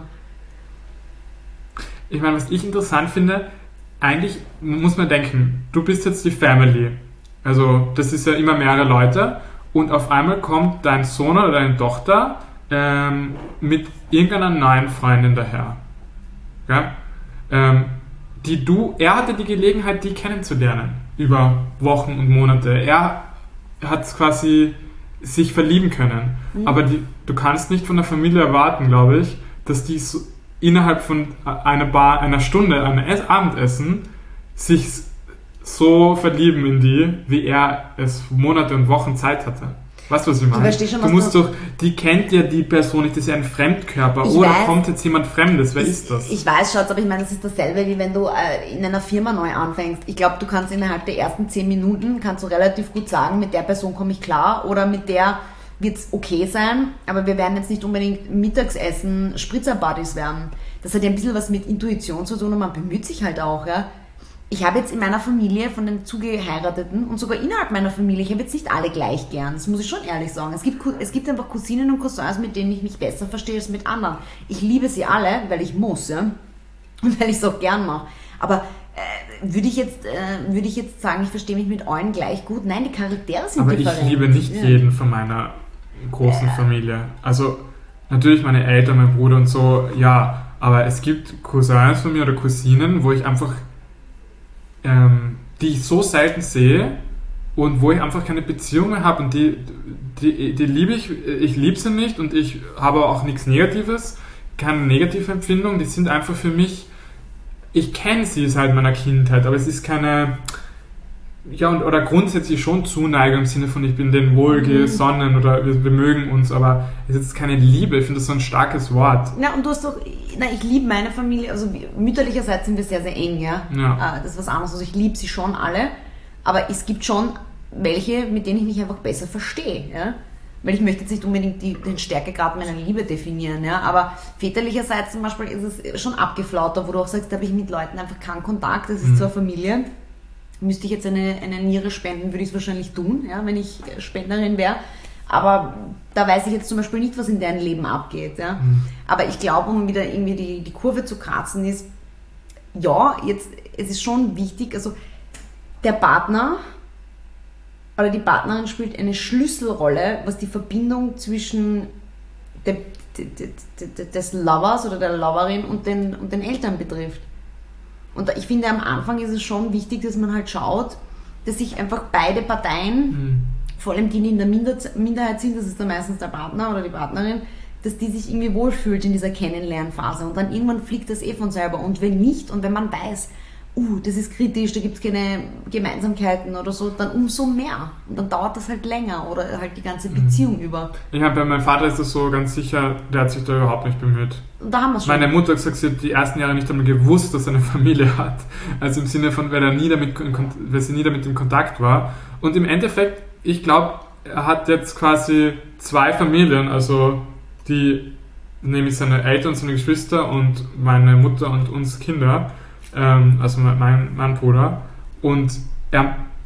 Ich meine, was ich interessant finde, eigentlich muss man denken, du bist jetzt die Family. Also das ist ja immer mehrere Leute und auf einmal kommt dein Sohn oder deine Tochter ähm, mit irgendeiner neuen Freundin daher. Ja? Ähm, die du, er hatte die Gelegenheit, die kennenzulernen über Wochen und Monate. Er hat quasi sich verlieben können. Mhm. Aber die, du kannst nicht von der Familie erwarten, glaube ich, dass die so innerhalb von einer, Bar, einer Stunde, einem Abendessen, sich so verlieben in die, wie er es Monate und Wochen Zeit hatte. Weißt du, was ich meine? Ich schon, du musst doch, die kennt ja die Person nicht, das ist ja ein Fremdkörper. Ich Oder weiß, kommt jetzt jemand Fremdes? Wer ich, ist das? Ich weiß, Schatz, aber ich meine, das ist dasselbe, wie wenn du äh, in einer Firma neu anfängst. Ich glaube, du kannst innerhalb der ersten zehn Minuten, kannst du relativ gut sagen, mit der Person komme ich klar oder mit der wird es okay sein, aber wir werden jetzt nicht unbedingt Mittagsessen Spritzer-Buddies werden. Das hat ja ein bisschen was mit Intuition zu tun und man bemüht sich halt auch. Ja. Ich habe jetzt in meiner Familie von den Zugeheirateten und sogar innerhalb meiner Familie, ich habe jetzt nicht alle gleich gern, das muss ich schon ehrlich sagen. Es gibt, es gibt einfach Cousinen und Cousins, mit denen ich mich besser verstehe als mit anderen. Ich liebe sie alle, weil ich muss, ja, und weil ich es auch gern mache. Aber äh, würde ich, jetzt, äh, würde ich jetzt sagen, ich verstehe mich mit allen gleich gut? Nein, die Charaktere sind aber different. Ich liebe nicht ja. jeden von meiner großen ja. Familie. Also natürlich meine Eltern, mein Bruder und so, ja, aber es gibt Cousins von mir oder Cousinen, wo ich einfach, ähm, die ich so selten sehe und wo ich einfach keine Beziehung mehr habe und die, die, die liebe ich, ich liebe sie nicht und ich habe auch nichts Negatives, keine negative Empfindung, die sind einfach für mich, ich kenne sie seit meiner Kindheit, aber es ist keine, ja, und, oder grundsätzlich schon Zuneigung im Sinne von, ich bin denen wohlgesonnen oder wir, wir mögen uns, aber es ist keine Liebe, ich finde das so ein starkes Wort. Na, und du hast doch, na, ich liebe meine Familie, also mütterlicherseits sind wir sehr, sehr eng, ja. ja. Das ist was anderes, also ich liebe sie schon alle, aber es gibt schon welche, mit denen ich mich einfach besser verstehe, ja. Weil ich möchte jetzt nicht unbedingt die, den Stärkegrad meiner Liebe definieren, ja, aber väterlicherseits zum Beispiel ist es schon abgeflauter, wo du auch sagst, da habe ich mit Leuten einfach keinen Kontakt, das ist mhm. zwar Familie. Müsste ich jetzt eine, eine Niere spenden, würde ich es wahrscheinlich tun, ja, wenn ich Spenderin wäre. Aber da weiß ich jetzt zum Beispiel nicht, was in deren Leben abgeht. Ja. Mhm. Aber ich glaube, um wieder irgendwie die, die Kurve zu kratzen, ist, ja, jetzt, es ist schon wichtig, also der Partner oder die Partnerin spielt eine Schlüsselrolle, was die Verbindung zwischen de, de, de, de, des Lovers oder der Loverin und den, und den Eltern betrifft. Und ich finde, am Anfang ist es schon wichtig, dass man halt schaut, dass sich einfach beide Parteien, mhm. vor allem die, die in der Minderheit sind, das ist dann meistens der Partner oder die Partnerin, dass die sich irgendwie wohlfühlt in dieser Kennenlernphase. Und dann irgendwann fliegt das eh von selber. Und wenn nicht, und wenn man weiß, uh, das ist kritisch, da gibt es keine Gemeinsamkeiten oder so, dann umso mehr. Und dann dauert das halt länger oder halt die ganze Beziehung mhm. über. Ich meine, bei meinem Vater ist das so ganz sicher, der hat sich da überhaupt nicht bemüht. Und da haben wir es schon. Meine Mutter hat gesagt, sie hat die ersten Jahre nicht einmal gewusst, dass er eine Familie hat. Also im Sinne von, weil, er nie damit, weil sie nie damit in Kontakt war. Und im Endeffekt, ich glaube, er hat jetzt quasi zwei Familien, also die, nämlich seine Eltern, seine Geschwister und meine Mutter und uns Kinder, ähm, also mein, mein Bruder. Und er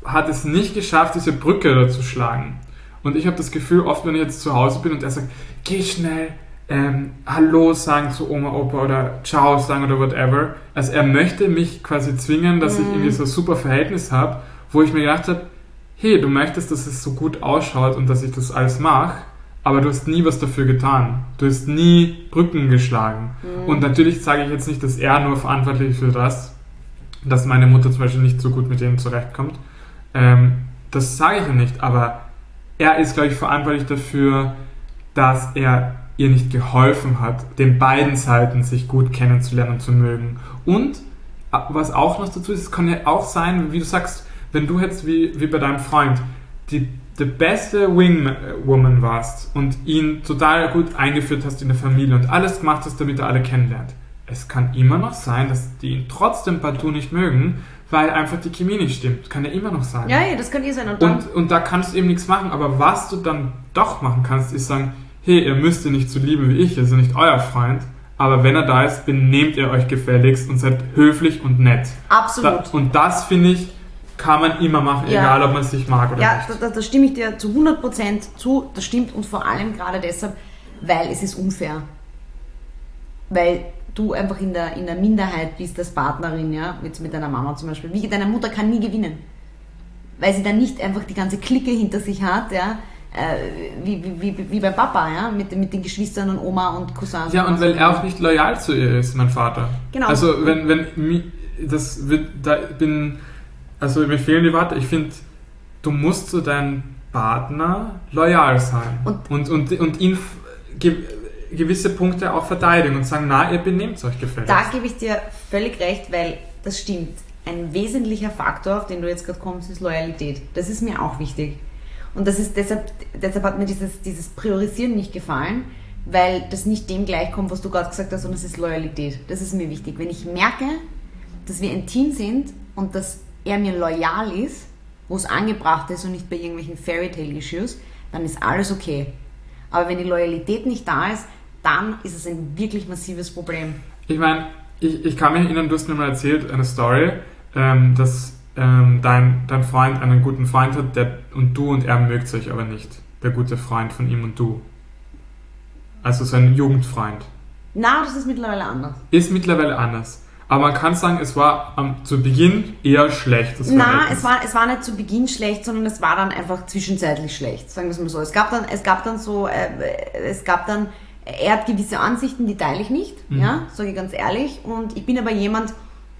hat es nicht geschafft, diese Brücke da zu schlagen. Und ich habe das Gefühl, oft wenn ich jetzt zu Hause bin und er sagt, geh schnell, ähm, Hallo sagen zu Oma, Opa oder Ciao sagen oder whatever. Also er möchte mich quasi zwingen, dass mm. ich irgendwie so ein super Verhältnis habe, wo ich mir gedacht habe, hey, du möchtest, dass es so gut ausschaut und dass ich das alles mache, aber du hast nie was dafür getan. Du hast nie Brücken geschlagen. Mm. Und natürlich sage ich jetzt nicht, dass er nur verantwortlich ist für das, dass meine Mutter zum Beispiel nicht so gut mit denen zurechtkommt. Ähm, das sage ich ja nicht, aber er ist, glaube ich, verantwortlich dafür, dass er ihr nicht geholfen hat, den beiden Seiten sich gut kennenzulernen und zu mögen. Und was auch noch dazu ist, es kann ja auch sein, wie du sagst, wenn du jetzt wie, wie bei deinem Freund die, die beste Wingwoman warst und ihn total gut eingeführt hast in der Familie und alles gemacht hast, damit er alle kennenlernt. Es kann immer noch sein, dass die ihn trotzdem partout nicht mögen, weil einfach die Chemie nicht stimmt. Kann ja immer noch sein. Ja, ja, das kann eh sein. Und, dann und, und da kannst du eben nichts machen. Aber was du dann doch machen kannst, ist sagen, hey, ihr müsst ihn nicht so lieben wie ich, er ist ja nicht euer Freund, aber wenn er da ist, benehmt ihr euch gefälligst und seid höflich und nett. Absolut. Da, und das, finde ich, kann man immer machen, ja. egal ob man es sich mag oder ja, nicht. Ja, da, da stimme ich dir zu hundert Prozent zu, das stimmt und vor allem gerade deshalb, weil es ist unfair. Weil du einfach in der, in der Minderheit bist als Partnerin, ja, jetzt mit deiner Mama zum Beispiel. Wie, deine Mutter kann nie gewinnen, weil sie dann nicht einfach die ganze Clique hinter sich hat, ja, äh, wie, wie, wie, wie beim Papa, ja, mit, mit den Geschwistern und Oma und Cousins. Ja, und, und weil er auch nicht loyal zu ihr ist, mein Vater. Genau. Also wenn, wenn, das wird, da bin, also mir fehlen die Worte, ich finde, du musst zu deinem Partner loyal sein und, und, und, und ihn gewisse Punkte auch verteidigen und sagen, na, ihr benehmt euch gefälligst. Da gebe ich dir völlig recht, weil das stimmt. Ein wesentlicher Faktor, auf den du jetzt gerade kommst, ist Loyalität. Das ist mir auch wichtig. Und das ist deshalb, deshalb hat mir dieses, dieses Priorisieren nicht gefallen, weil das nicht dem gleichkommt, was du gerade gesagt hast, sondern es ist Loyalität. Das ist mir wichtig. Wenn ich merke, dass wir ein Team sind und dass er mir loyal ist, wo es angebracht ist und nicht bei irgendwelchen Fairytale-Issues, dann ist alles okay. Aber wenn die Loyalität nicht da ist, dann ist es ein wirklich massives Problem. Ich meine, ich, ich kann mich erinnern, du hast mir mal erzählt, eine Story, ähm, dass ähm, dein, dein Freund einen guten Freund hat, der, und du und er mögt euch aber nicht. Der gute Freund von ihm und du. Also so ein Jugendfreund. Na, das ist mittlerweile anders. Ist mittlerweile anders. Aber man kann sagen, es war ähm, zu Beginn eher schlecht. Nein, es war, es war nicht zu Beginn schlecht, sondern es war dann einfach zwischenzeitlich schlecht, sagen wir es mal so. Es gab dann, es gab dann so, äh, es gab dann, er hat gewisse Ansichten, die teile ich nicht, mhm. ja, sage ich ganz ehrlich. Und ich bin aber jemand,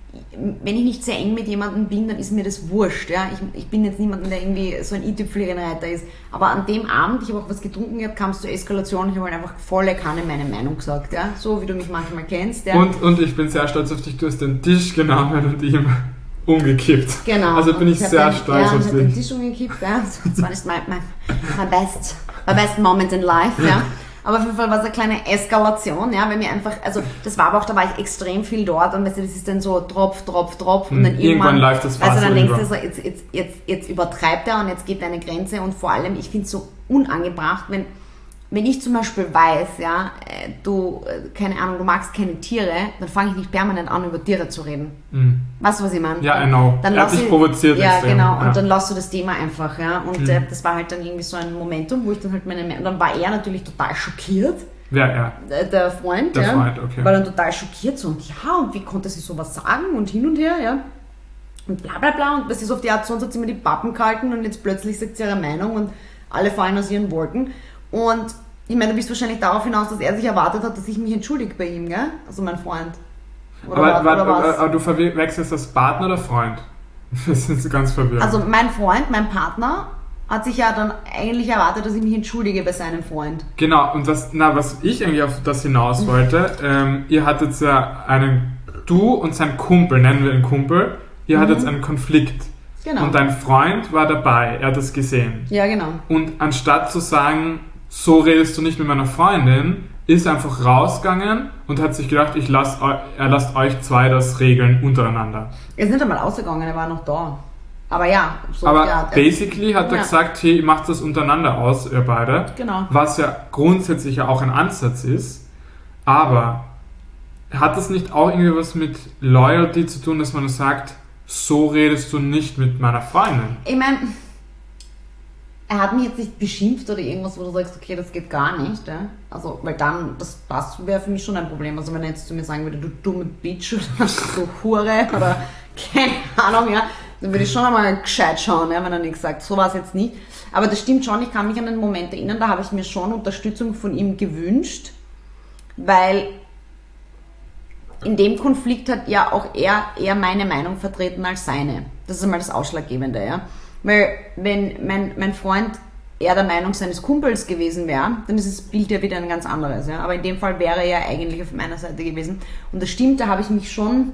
wenn ich nicht sehr eng mit jemandem bin, dann ist mir das wurscht. Ja? Ich, ich bin jetzt niemand, der irgendwie so ein i-Tüpfeligenreiter ist. Aber an dem Abend, ich habe auch was getrunken gehabt, kam es zur Eskalation. Ich habe halt einfach volle Kanne meine Meinung gesagt. Ja? So wie du mich manchmal kennst. Ja? Und, und ich bin sehr stolz auf dich. Du hast den Tisch genommen und ihm umgekippt. Genau. Also bin ich, ich sehr den, stolz ja, auf dich. Ich habe den Tisch umgekippt. Ja? Das war nicht mein, mein, mein, best, my best moment in life. Ja? Aber auf jeden Fall war es eine kleine Eskalation, ja, weil mir einfach, also das war aber auch, da war ich extrem viel dort und weißt du, das ist dann so Tropf, Tropf, Tropf und dann irgendwann, irgendwann läuft das Wasser. Also dann denkst du so, jetzt, jetzt, jetzt, jetzt übertreibt er und jetzt geht deine Grenze und vor allem, ich finde es so unangebracht, wenn, wenn ich zum Beispiel weiß, ja, du, keine Ahnung, du magst keine Tiere, dann fange ich nicht permanent an, über Tiere zu reden. Mhm. Weißt du, was ich meine? Ja, genau. Dann er hat dich provoziert. Ja, extrem. genau. Ja. Und dann lässt du das Thema einfach, ja. Und mhm. äh, das war halt dann irgendwie so ein Momentum, wo ich dann halt meine, und dann war er natürlich total schockiert. Wer er? Der Freund, der ja. Freund, okay. War dann total schockiert so und ja, und wie konnte sie sowas sagen und hin und her, ja. Und bla bla bla und das ist auf die Art, sonst hat sie mir die Pappen gehalten und jetzt plötzlich sagt sie ihre Meinung und alle fallen aus ihren Wolken. Und ich meine, du bist wahrscheinlich darauf hinaus, dass er sich erwartet hat, dass ich mich entschuldige bei ihm, gell? Also mein Freund. Oder aber, was, oder was? Aber du verwechselst das Partner oder Freund? Das ist ganz verwirrend. Also mein Freund, mein Partner, hat sich ja dann eigentlich erwartet, dass ich mich entschuldige bei seinem Freund. Genau, und das, na, was ich eigentlich auf das hinaus wollte, ähm, ihr hattet ja einen, du und sein Kumpel, nennen wir ihn Kumpel, ihr mhm. hattet einen Konflikt. Genau. Und dein Freund war dabei, er hat das gesehen. Ja, genau. Und anstatt zu sagen, so redest du nicht mit meiner Freundin, ist er einfach rausgegangen und hat sich gedacht, ich lass, er lasst euch zwei das regeln untereinander. Er ist nicht einmal ausgegangen, er war noch da. Aber ja, so Aber ja, basically hat er ja. gesagt, hey, ihr macht das untereinander aus, ihr beide. Genau. Was ja grundsätzlich ja auch ein Ansatz ist. Aber hat das nicht auch irgendwie was mit Loyalty zu tun, dass man sagt, so redest du nicht mit meiner Freundin. Ich meine, er hat mich jetzt nicht beschimpft oder irgendwas, wo du sagst, okay, das geht gar nicht. Ja? Also, weil dann, das, das wäre für mich schon ein Problem. Also wenn er jetzt zu mir sagen würde, du dumme Bitch oder du Hure oder keine Ahnung, ja, dann würde ich schon einmal gescheit schauen, ja, wenn er nichts sagt. So war es jetzt nicht. Aber das stimmt schon, ich kann mich an den Moment erinnern, da habe ich mir schon Unterstützung von ihm gewünscht, weil in dem Konflikt hat ja auch er eher meine Meinung vertreten als seine. Das ist einmal das Ausschlaggebende, ja. Weil wenn mein, mein Freund eher der Meinung seines Kumpels gewesen wäre, dann ist das Bild ja wieder ein ganz anderes, ja. Aber in dem Fall wäre er ja eigentlich auf meiner Seite gewesen. Und das stimmt, da habe ich mich schon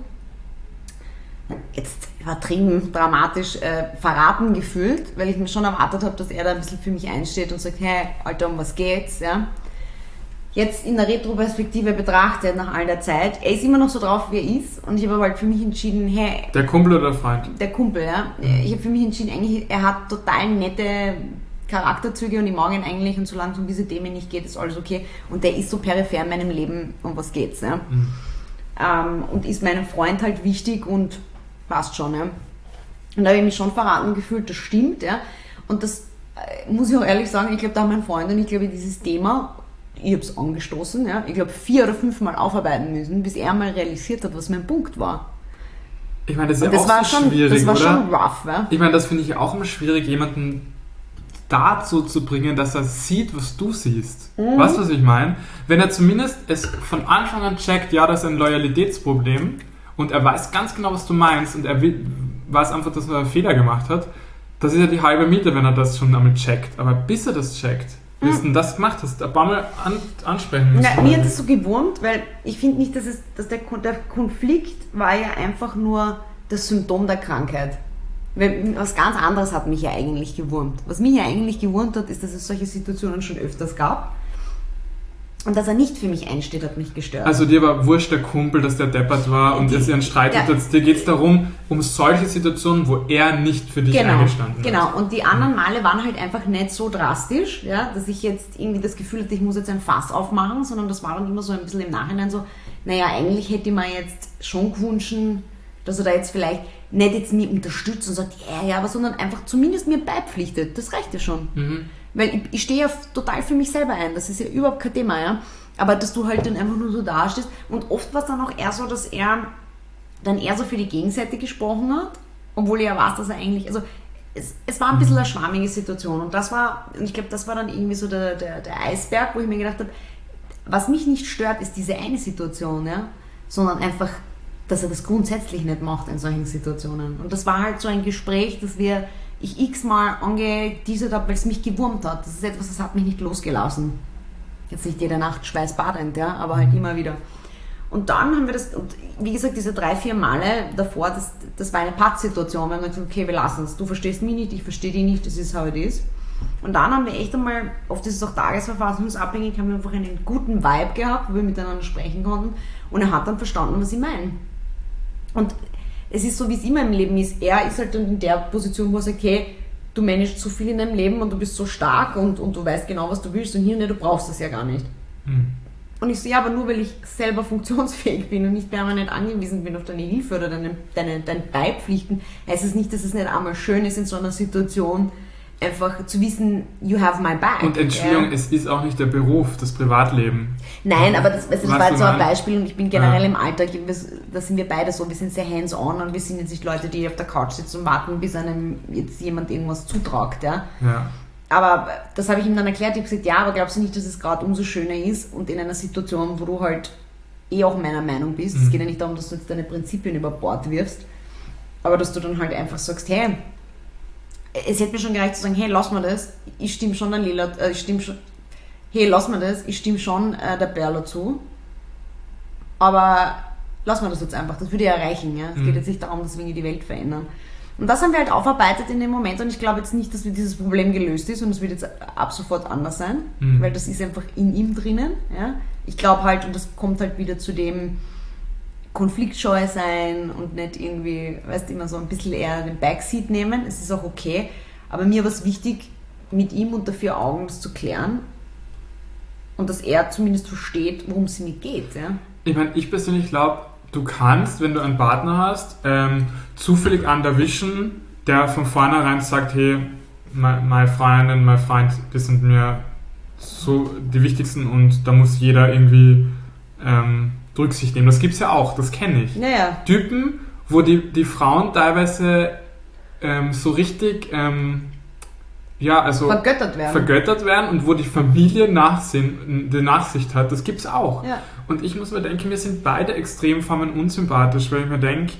jetzt übertrieben dramatisch äh, verraten gefühlt, weil ich mir schon erwartet habe, dass er da ein bisschen für mich einsteht und sagt, hey, Alter, um was geht's, ja. Jetzt in der Retroperspektive betrachtet, nach all der Zeit, er ist immer noch so drauf, wie er ist, und ich habe halt für mich entschieden, hey... Der Kumpel oder der Freund? Der Kumpel, ja. Ich habe für mich entschieden, eigentlich, er hat total nette Charakterzüge und ich mag ihn eigentlich, und solange es um diese Themen nicht geht, ist alles okay. Und der ist so peripher in meinem Leben, um was geht's, ja. Mhm. Ähm, und ist meinem Freund halt wichtig und passt schon, ja. Und da habe ich mich schon verraten gefühlt, das stimmt, ja. Und das äh, muss ich auch ehrlich sagen, ich glaube, da haben mein Freund und ich glaube, dieses Thema... Ich habe es angestoßen, ja. Ich glaube, vier oder fünf Mal aufarbeiten müssen, bis er mal realisiert hat, was mein Punkt war. Ich meine, das ist und ja das auch war so schon, schwierig, das war oder? schon rough, ja. Ich meine, das finde ich auch immer schwierig, jemanden dazu zu bringen, dass er sieht, was du siehst. Mhm. Weißt du, was ich meine? Wenn er zumindest es von Anfang an checkt, ja, das ist ein Loyalitätsproblem und er weiß ganz genau, was du meinst und er will, weiß einfach, dass er einen Fehler gemacht hat, das ist ja die halbe Miete, wenn er das schon damit checkt. Aber bis er das checkt, bis du das gemacht hast, ein paar Mal an, ansprechen müssen. Ja, mir hat das so gewurmt, weil ich finde nicht, dass, es, dass der, der Konflikt war ja einfach nur das Symptom der Krankheit. Weil was ganz anderes hat mich ja eigentlich gewurmt. Was mich ja eigentlich gewurmt hat, ist, dass es solche Situationen schon öfters gab. Und dass er nicht für mich einsteht, hat mich gestört. Also dir war wurscht der Kumpel, dass der deppert war und dass ihr einen Streit ja. hattet. Dir geht es darum, um solche Situationen, wo er nicht für dich genau, eingestanden genau. hat. Genau, und die anderen Male waren halt einfach nicht so drastisch, ja, dass ich jetzt irgendwie das Gefühl hatte, ich muss jetzt ein Fass aufmachen, sondern das war dann immer so ein bisschen im Nachhinein so, naja, eigentlich hätte ich mir jetzt schon gewünscht, dass er da jetzt vielleicht nicht jetzt mich unterstützt und sagt, ja, ja, aber sondern einfach zumindest mir beipflichtet. Das reicht ja schon. Mhm. Weil ich, ich stehe ja total für mich selber ein, das ist ja überhaupt kein Thema, ja. Aber dass du halt dann einfach nur so dastehst, und oft war es dann auch eher so, dass er dann eher so für die Gegenseite gesprochen hat, obwohl er ja weiß, dass er eigentlich, also es, es war ein bisschen eine schwammige Situation, und das war, und ich glaube, das war dann irgendwie so der, der, der Eisberg, wo ich mir gedacht habe, was mich nicht stört, ist diese eine Situation, ja, sondern einfach, dass er das grundsätzlich nicht macht in solchen Situationen. Und das war halt so ein Gespräch, das wir ich x-mal angeteasert habe, weil es mich gewurmt hat. Das ist etwas, das hat mich nicht losgelassen. Jetzt nicht jede Nacht schweißbadend, ja, aber halt immer wieder. Und dann haben wir das, und wie gesagt, diese drei, vier Male davor, das, das war eine Pattsituation. Wir haben gesagt, okay, wir lassen es. Du verstehst mich nicht, ich verstehe dich nicht, das ist how it is. Und dann haben wir echt einmal, oft ist es auch tagesverfassungsabhängig, haben wir einfach einen guten Vibe gehabt, wo wir miteinander sprechen konnten. Und er hat dann verstanden, was ich meine. Und es ist so, wie es immer im Leben ist. Er ist halt dann in der Position, wo er sagt, okay, du managst so viel in deinem Leben und du bist so stark und, und du weißt genau, was du willst, und hier, ne, du brauchst das ja gar nicht. Mhm. Und ich so, ja, aber nur weil ich selber funktionsfähig bin und nicht permanent angewiesen bin auf deine Hilfe oder deine, deine, deine Beipflichten, heißt es nicht, dass es nicht einmal schön ist, in so einer Situation einfach zu wissen, you have my back. Und Entschuldigung, ja. Es ist auch nicht der Beruf, das Privatleben. Nein, aber das, also das war jetzt so ein mein? Beispiel, und ich bin generell ja. im Alltag, da sind wir beide so, wir sind sehr hands-on, und wir sind jetzt nicht Leute, die auf der Couch sitzen und warten, bis einem jetzt jemand irgendwas zutragt. Ja. ja. Aber das habe ich ihm dann erklärt, ich habe gesagt, ja, aber glaubst du nicht, dass es gerade umso schöner ist, und in einer Situation, wo du halt eh auch meiner Meinung bist, mhm. es geht ja nicht darum, dass du jetzt deine Prinzipien über Bord wirfst, aber dass du dann halt einfach sagst, hey, es hätte mir schon gereicht zu sagen, hey, lass mal das, ich stimme schon der Lila, äh, ich stimme schon, hey, lass mal das, ich stimme schon äh, der Berlo zu, aber lass mal das jetzt einfach, das würde ja reichen, ja. Es mhm. geht jetzt nicht darum, dass wir die Welt verändern. Und das haben wir halt aufarbeitet in dem Moment, und ich glaube jetzt nicht, dass dieses Problem gelöst ist, und es wird jetzt ab sofort anders sein, mhm. weil das ist einfach in ihm drinnen, ja. Ich glaube halt, und das kommt halt wieder zu dem konfliktscheu sein und nicht irgendwie, weißt du, immer so ein bisschen eher den Backseat nehmen. Es ist auch okay. Aber mir war es wichtig, mit ihm unter vier Augen das zu klären, und dass er zumindest versteht, worum es mir geht. Ja? Ich meine, ich persönlich glaube, du kannst, wenn du einen Partner hast, ähm, zufällig einen erwischen, der von vornherein sagt, hey, meine Freundin, mein Freund, die sind mir so die wichtigsten und da muss jeder irgendwie ähm, Rücksicht nehmen. Das gibt es ja auch, das kenne ich. Naja. Typen, wo die, die Frauen teilweise ähm, so richtig ähm, ja, also vergöttert werden. vergöttert werden und wo die Familie Nachsinn, die Nachsicht hat, das gibt es auch. Ja. Und ich muss mir denken, wir sind beide Extremformen unsympathisch, weil ich mir denke,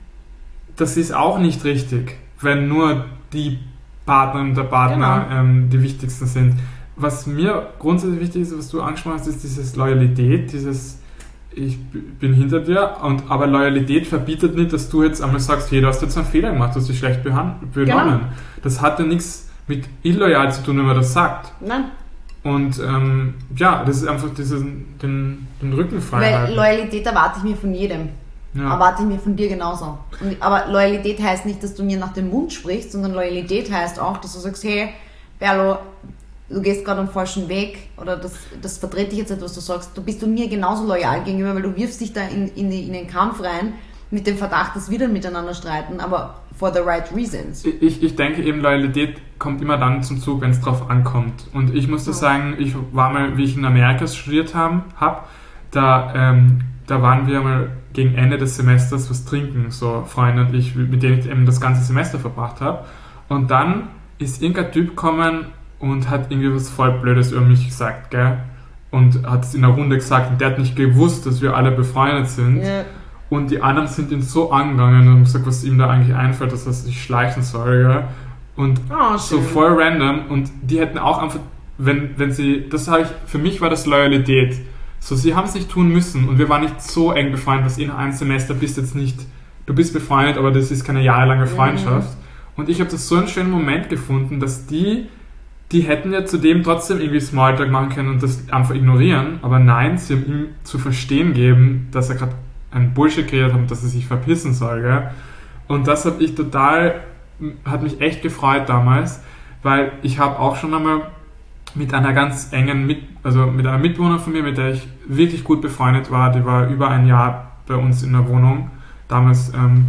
das ist auch nicht richtig, wenn nur die Partnerin und der Partner genau. ähm, die wichtigsten sind. Was mir grundsätzlich wichtig ist, was du angesprochen hast, ist dieses Loyalität, dieses ich bin hinter dir, und, aber Loyalität verbietet nicht, dass du jetzt einmal sagst, hey, du hast jetzt einen Fehler gemacht, du hast dich schlecht behandelt, benommen. Genau. Das hat ja nichts mit illoyal zu tun, wenn man das sagt. Nein. Und ähm, ja, das ist einfach diesen, den, den Rücken frei Weil halten. Loyalität erwarte ich mir von jedem. Ja. Erwarte ich mir von dir genauso. Und, aber Loyalität heißt nicht, dass du mir nach dem Mund sprichst, sondern Loyalität heißt auch, dass du sagst, hey, Berlo, du gehst gerade am falschen Weg oder das, das verdreht dich jetzt etwas, du sagst, du bist du mir genauso loyal gegenüber, weil du wirfst dich da in, in, die, in den Kampf rein mit dem Verdacht, dass wir dann miteinander streiten, aber for the right reasons. Ich, ich denke eben, Loyalität kommt immer dann zum Zug, wenn es drauf ankommt. Und ich muss da sagen, ich war mal, wie ich in Amerika studiert habe, hab, da, ähm, da waren wir mal gegen Ende des Semesters was trinken, so Freunde und ich, mit denen ich eben das ganze Semester verbracht habe. Und dann ist irgendein Typ gekommen und hat irgendwie was voll Blödes über mich gesagt, gell? Und hat es in der Runde gesagt und der hat nicht gewusst, dass wir alle befreundet sind. Ja. Und die anderen sind ihn so angegangen und haben gesagt, was ihm da eigentlich einfällt, dass er sich schleichen soll, gell? Und oh, so voll random. Und die hätten auch einfach, wenn, wenn sie, das habe ich, für mich war das Loyalität. So, sie haben es nicht tun müssen und wir waren nicht so eng befreundet, dass in einem Semester bist jetzt nicht, du bist befreundet, aber das ist keine jahrelange Freundschaft. Mhm. Und ich habe das so einen schönen Moment gefunden, dass die Die hätten ja zudem trotzdem irgendwie Smalltalk machen können und das einfach ignorieren, aber nein, sie haben ihm zu verstehen gegeben, dass er gerade einen Bullshit geredet hat und dass er sich verpissen soll, gell? Und das hat ich total, hat mich echt gefreut damals, weil ich habe auch schon einmal mit einer ganz engen, mit, also mit einer Mitbewohnerin von mir, mit der ich wirklich gut befreundet war, die war über ein Jahr bei uns in der Wohnung damals, ähm,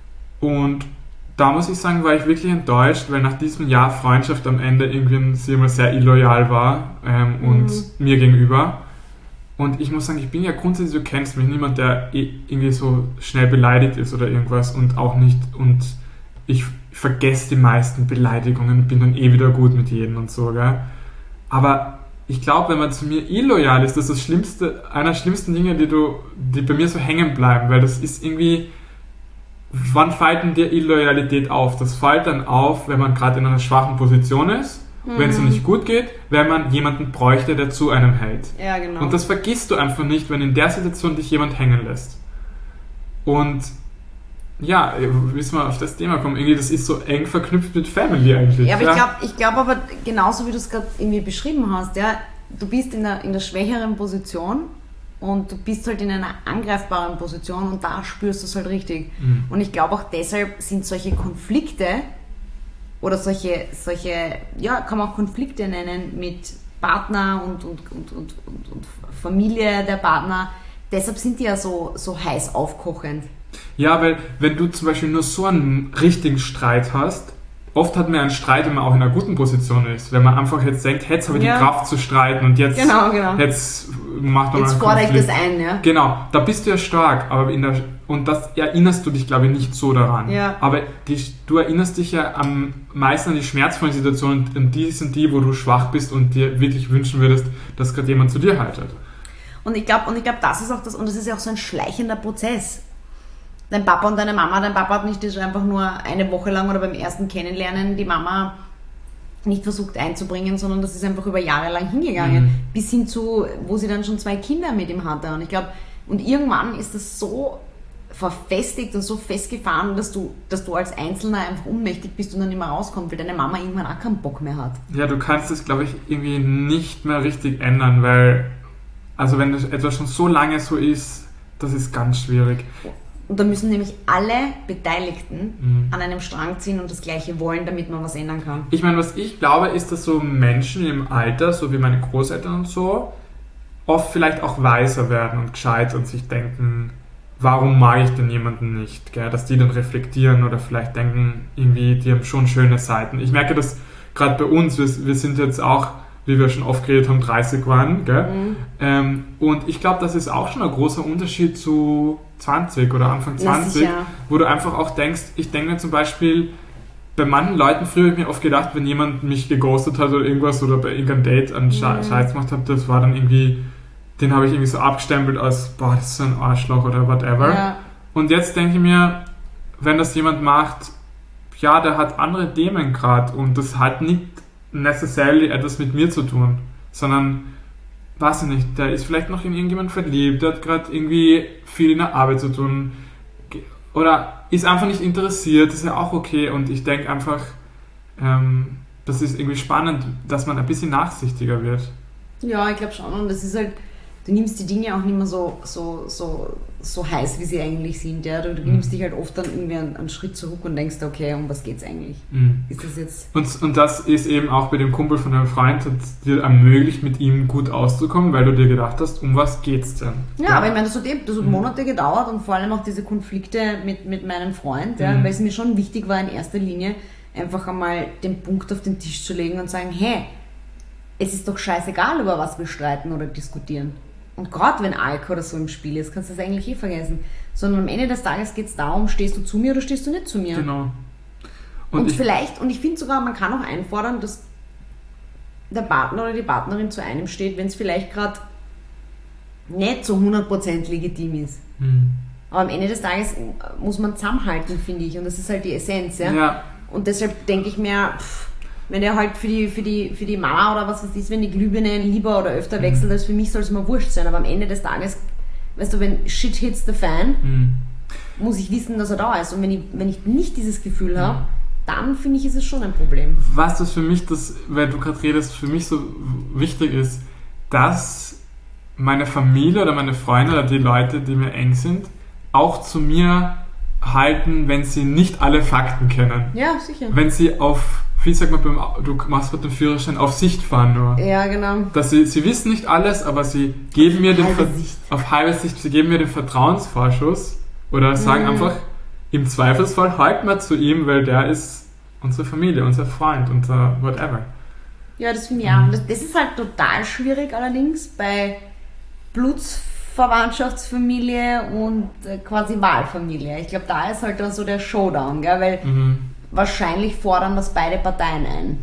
und da muss ich sagen, war ich wirklich enttäuscht, weil nach diesem Jahr Freundschaft am Ende irgendwie sie immer sehr illoyal war ähm, und mhm. mir gegenüber. Und ich muss sagen, ich bin ja grundsätzlich, du kennst mich, niemand, der irgendwie so schnell beleidigt ist oder irgendwas und auch nicht, und ich vergesse die meisten Beleidigungen, bin dann eh wieder gut mit jedem und so, gell? Aber ich glaube, wenn man zu mir illoyal ist, das ist das Schlimmste, einer der schlimmsten Dinge, die, du, die bei mir so hängen bleiben, weil das ist irgendwie... Wann fällt denn dir Illoyalität auf? Das fällt dann auf, wenn man gerade in einer schwachen Position ist, mhm. wenn es nicht gut geht, wenn man jemanden bräuchte, der zu einem hält. Ja, genau. Und das vergisst du einfach nicht, wenn in der Situation dich jemand hängen lässt. Und ja, müssen wir auf das Thema kommen. Irgendwie, das ist so eng verknüpft mit Family eigentlich. Ja, aber ja? ich glaube ich glaub aber, genauso wie du es gerade irgendwie beschrieben hast, ja, du bist in der, in der schwächeren Position und du bist halt in einer angreifbaren Position und da spürst du es halt richtig. Mhm. Und ich glaube auch deshalb sind solche Konflikte oder solche, solche, ja, kann man auch Konflikte nennen mit Partner und, und, und, und, und, und Familie der Partner, deshalb sind die ja so, so heiß aufkochend. Ja, weil wenn du zum Beispiel nur so einen richtigen Streit hast, oft hat man einen Streit, wenn man auch in einer guten Position ist. Wenn man einfach jetzt denkt, jetzt habe ich ja. die Kraft zu streiten und jetzt, genau, genau. jetzt macht man jetzt einen fordere Konflikt. ich das ein, ja. Genau, da bist du ja stark, aber in der, und das erinnerst du dich, glaube ich, nicht so daran. Ja. Aber die, du erinnerst dich ja am meisten an die schmerzvollen Situationen, und die sind die, wo du schwach bist und dir wirklich wünschen würdest, dass gerade jemand zu dir haltet. Und ich glaube, und ich glaube, das ist auch das, und das ist ja auch so ein schleichender Prozess. Dein Papa und deine Mama, dein Papa hat nicht einfach nur eine Woche lang oder beim ersten Kennenlernen die Mama nicht versucht einzubringen, sondern das ist einfach über Jahre lang hingegangen, mhm. bis hin zu, wo sie dann schon zwei Kinder mit ihm hatte. Und ich glaube, und irgendwann ist das so verfestigt und so festgefahren, dass du, dass du als Einzelner einfach ohnmächtig bist und dann nicht mehr rauskommst, weil deine Mama irgendwann auch keinen Bock mehr hat. Ja, du kannst es, glaube ich, irgendwie nicht mehr richtig ändern, weil, also wenn das etwas schon so lange so ist, das ist ganz schwierig. Und da müssen nämlich alle Beteiligten mhm. an einem Strang ziehen und das Gleiche wollen, damit man was ändern kann. Ich meine, was ich glaube, ist, dass so Menschen im Alter, so wie meine Großeltern und so, oft vielleicht auch weiser werden und gescheit und sich denken, warum mag ich denn jemanden nicht, gell? Dass die dann reflektieren oder vielleicht denken, irgendwie, die haben schon schöne Seiten. Ich merke das gerade bei uns, wir, wir sind jetzt auch, wie wir schon oft geredet haben, dreißig waren, gell? Mhm. Ähm, und ich glaube, das ist auch schon ein großer Unterschied zu zwanzig oder Anfang zwanzig, wo du einfach auch denkst, ich denke mir zum Beispiel, bei manchen Leuten, früher habe ich mir oft gedacht, wenn jemand mich geghostet hat oder irgendwas oder bei irgendeinem Date einen mhm. Scheiß gemacht hat, das war dann irgendwie, den habe ich irgendwie so abgestempelt als, boah, das ist so ein Arschloch oder whatever. Ja. Und jetzt denke ich mir, wenn das jemand macht, ja, der hat andere Themen gerade und das hat nicht necessarily etwas mit mir zu tun, sondern, weiß ich nicht, der ist vielleicht noch in irgendjemanden verliebt, der hat gerade irgendwie viel in der Arbeit zu tun oder ist einfach nicht interessiert, ist ja auch okay und ich denke einfach, ähm, das ist irgendwie spannend, dass man ein bisschen nachsichtiger wird. Ja, ich glaube schon und das ist halt, du nimmst die Dinge auch nicht mehr so, so, so, so heiß, wie sie eigentlich sind. Ja? Du, du mhm. nimmst dich halt oft dann irgendwie einen, einen Schritt zurück und denkst, okay, um was geht's eigentlich? Mhm. Ist das jetzt... Und, und das ist eben auch bei dem Kumpel von deinem Freund, hat dir ermöglicht, mit ihm gut auszukommen, weil du dir gedacht hast, um was geht's denn? Ja, ja. aber ich meine, das hat, eben, das hat mhm. Monate gedauert und vor allem auch diese Konflikte mit, mit meinem Freund, ja? mhm. weil es mir schon wichtig war, in erster Linie einfach einmal den Punkt auf den Tisch zu legen und sagen, hey, es ist doch scheißegal, über was wir streiten oder diskutieren. Und gerade wenn Alkohol oder so im Spiel ist, kannst du das eigentlich eh vergessen. Sondern am Ende des Tages geht es darum, stehst du zu mir oder stehst du nicht zu mir. Genau. Und, und ich vielleicht, und ich finde sogar, man kann auch einfordern, dass der Partner oder die Partnerin zu einem steht, wenn es vielleicht gerade nicht so hundert Prozent legitim ist. Mhm. Aber am Ende des Tages muss man zusammenhalten, finde ich. Und das ist halt die Essenz. Ja? Ja. Und deshalb denke ich mir, pff, wenn der halt für die, für, die, für die Mama oder was weiß ich, wenn die Glühbirne lieber oder öfter wechselt, als für mich soll es mir wurscht sein. Aber am Ende des Tages, weißt du, wenn shit hits the fan, mhm. muss ich wissen, dass er da ist. Und wenn ich, wenn ich nicht dieses Gefühl habe, mhm. dann finde ich, ist es schon ein Problem. Was das für mich, das, weil du gerade redest, für mich so wichtig ist, dass meine Familie oder meine Freunde oder die Leute, die mir eng sind, auch zu mir halten, wenn sie nicht alle Fakten kennen. Ja, sicher. Wenn sie auf... Wie sagt man, beim, du machst mit dem Führerschein auf Sicht fahren nur. Ja, genau. Dass sie, sie wissen nicht alles, aber sie geben auf mir den Ver- auf halbe Sicht, sie geben mir den Vertrauensvorschuss oder sagen mhm. einfach, im Zweifelsfall halt mal zu ihm, weil der ist unsere Familie, unser Freund, unser whatever. Ja, das finde ich auch. Das, das ist halt total schwierig allerdings bei Blutsverwandtschaftsfamilie und äh, quasi Wahlfamilie. Ich glaube, da ist halt dann so der Showdown, gell? Weil mhm. wahrscheinlich fordern das beide Parteien ein.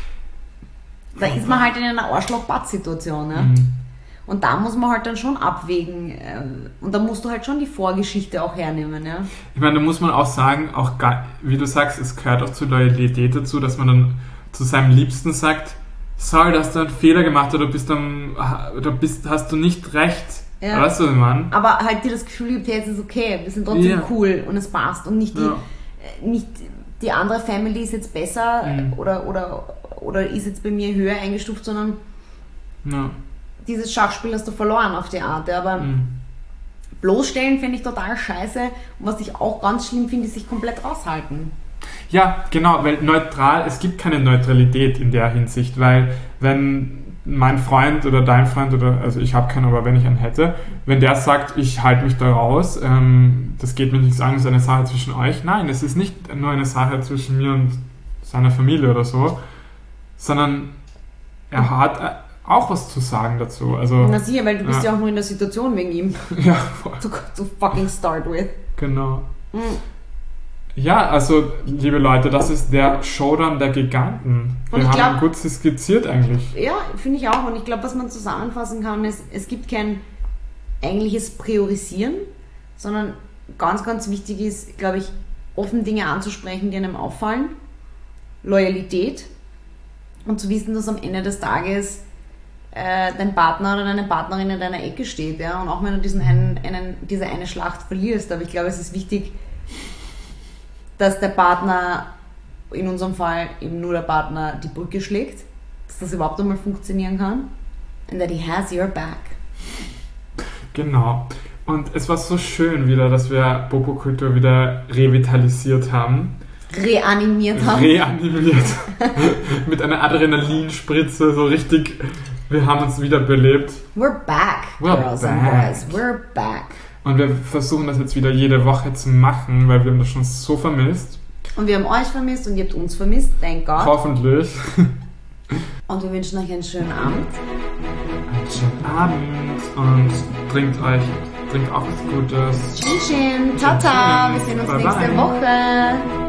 Da ist man halt in einer Arschloch-Batz-Situation. Ja? Mhm. Und da muss man halt dann schon abwägen. Und da musst du halt schon die Vorgeschichte auch hernehmen. Ja? Ich meine, da muss man auch sagen, auch gar, wie du sagst, es gehört auch zur Loyalität dazu, dass man dann zu seinem Liebsten sagt, sorry, dass du einen Fehler gemacht hast, oder bist dann, oder bist, hast du nicht recht. Ja. Weißt du, Mann? Aber halt dir das Gefühl gibt, hey, jetzt ist okay, wir sind trotzdem ja. cool und es passt. Und nicht die, ja. nicht die andere Family ist jetzt besser mhm. oder, oder, oder ist jetzt bei mir höher eingestuft, sondern ja. dieses Schachspiel hast du verloren auf die Art. Aber mhm. bloßstellen finde ich total scheiße. Und was ich auch ganz schlimm finde, ist sich komplett raushalten. Ja, genau, weil neutral, es gibt keine Neutralität in der Hinsicht, weil wenn mein Freund oder dein Freund, oder also ich habe keinen, aber wenn ich einen hätte, wenn der sagt, ich halte mich da raus, ähm, das geht mir nichts an, es ist eine Sache zwischen euch. Nein, es ist nicht nur eine Sache zwischen mir und seiner Familie oder so, sondern er hat auch was zu sagen dazu. Also, na sicher, weil du bist ja, ja auch nur in der Situation wegen ihm. Ja, voll. To, to fucking start with. Genau. Mhm. Ja, also, liebe Leute, das ist der Showdown der Giganten. Wir haben glaub, gut skizziert eigentlich. Ja, finde ich auch. Und ich glaube, was man zusammenfassen kann, ist, es gibt kein eigentliches Priorisieren, sondern ganz, ganz wichtig ist, glaube ich, offen Dinge anzusprechen, die einem auffallen. Loyalität. Und zu wissen, dass am Ende des Tages äh, dein Partner oder deine Partnerin in deiner Ecke steht. Ja? Und auch wenn du diesen einen, einen, diese eine Schlacht verlierst. Aber ich glaube, es ist wichtig, dass der Partner, in unserem Fall eben nur der Partner, die Brücke schlägt, dass das überhaupt einmal funktionieren kann. And that he has your back. Genau. Und es war so schön wieder, dass wir Popo-Kultur wieder revitalisiert haben. Reanimiert haben. Reanimiert. Mit einer Adrenalinspritze, so richtig, wir haben uns wieder belebt. We're back, We're girls back. and boys. We're back. Und wir versuchen das jetzt wieder jede Woche zu machen, weil wir haben das schon so vermisst. Und wir haben euch vermisst und ihr habt uns vermisst, thank God. Hoffentlich. Und wir wünschen euch einen schönen Abend. Einen schönen Abend und trinkt euch, trinkt auch was Gutes. Tschüss, ciao, ciao. Wir sehen uns Bye, nächste bye. Woche.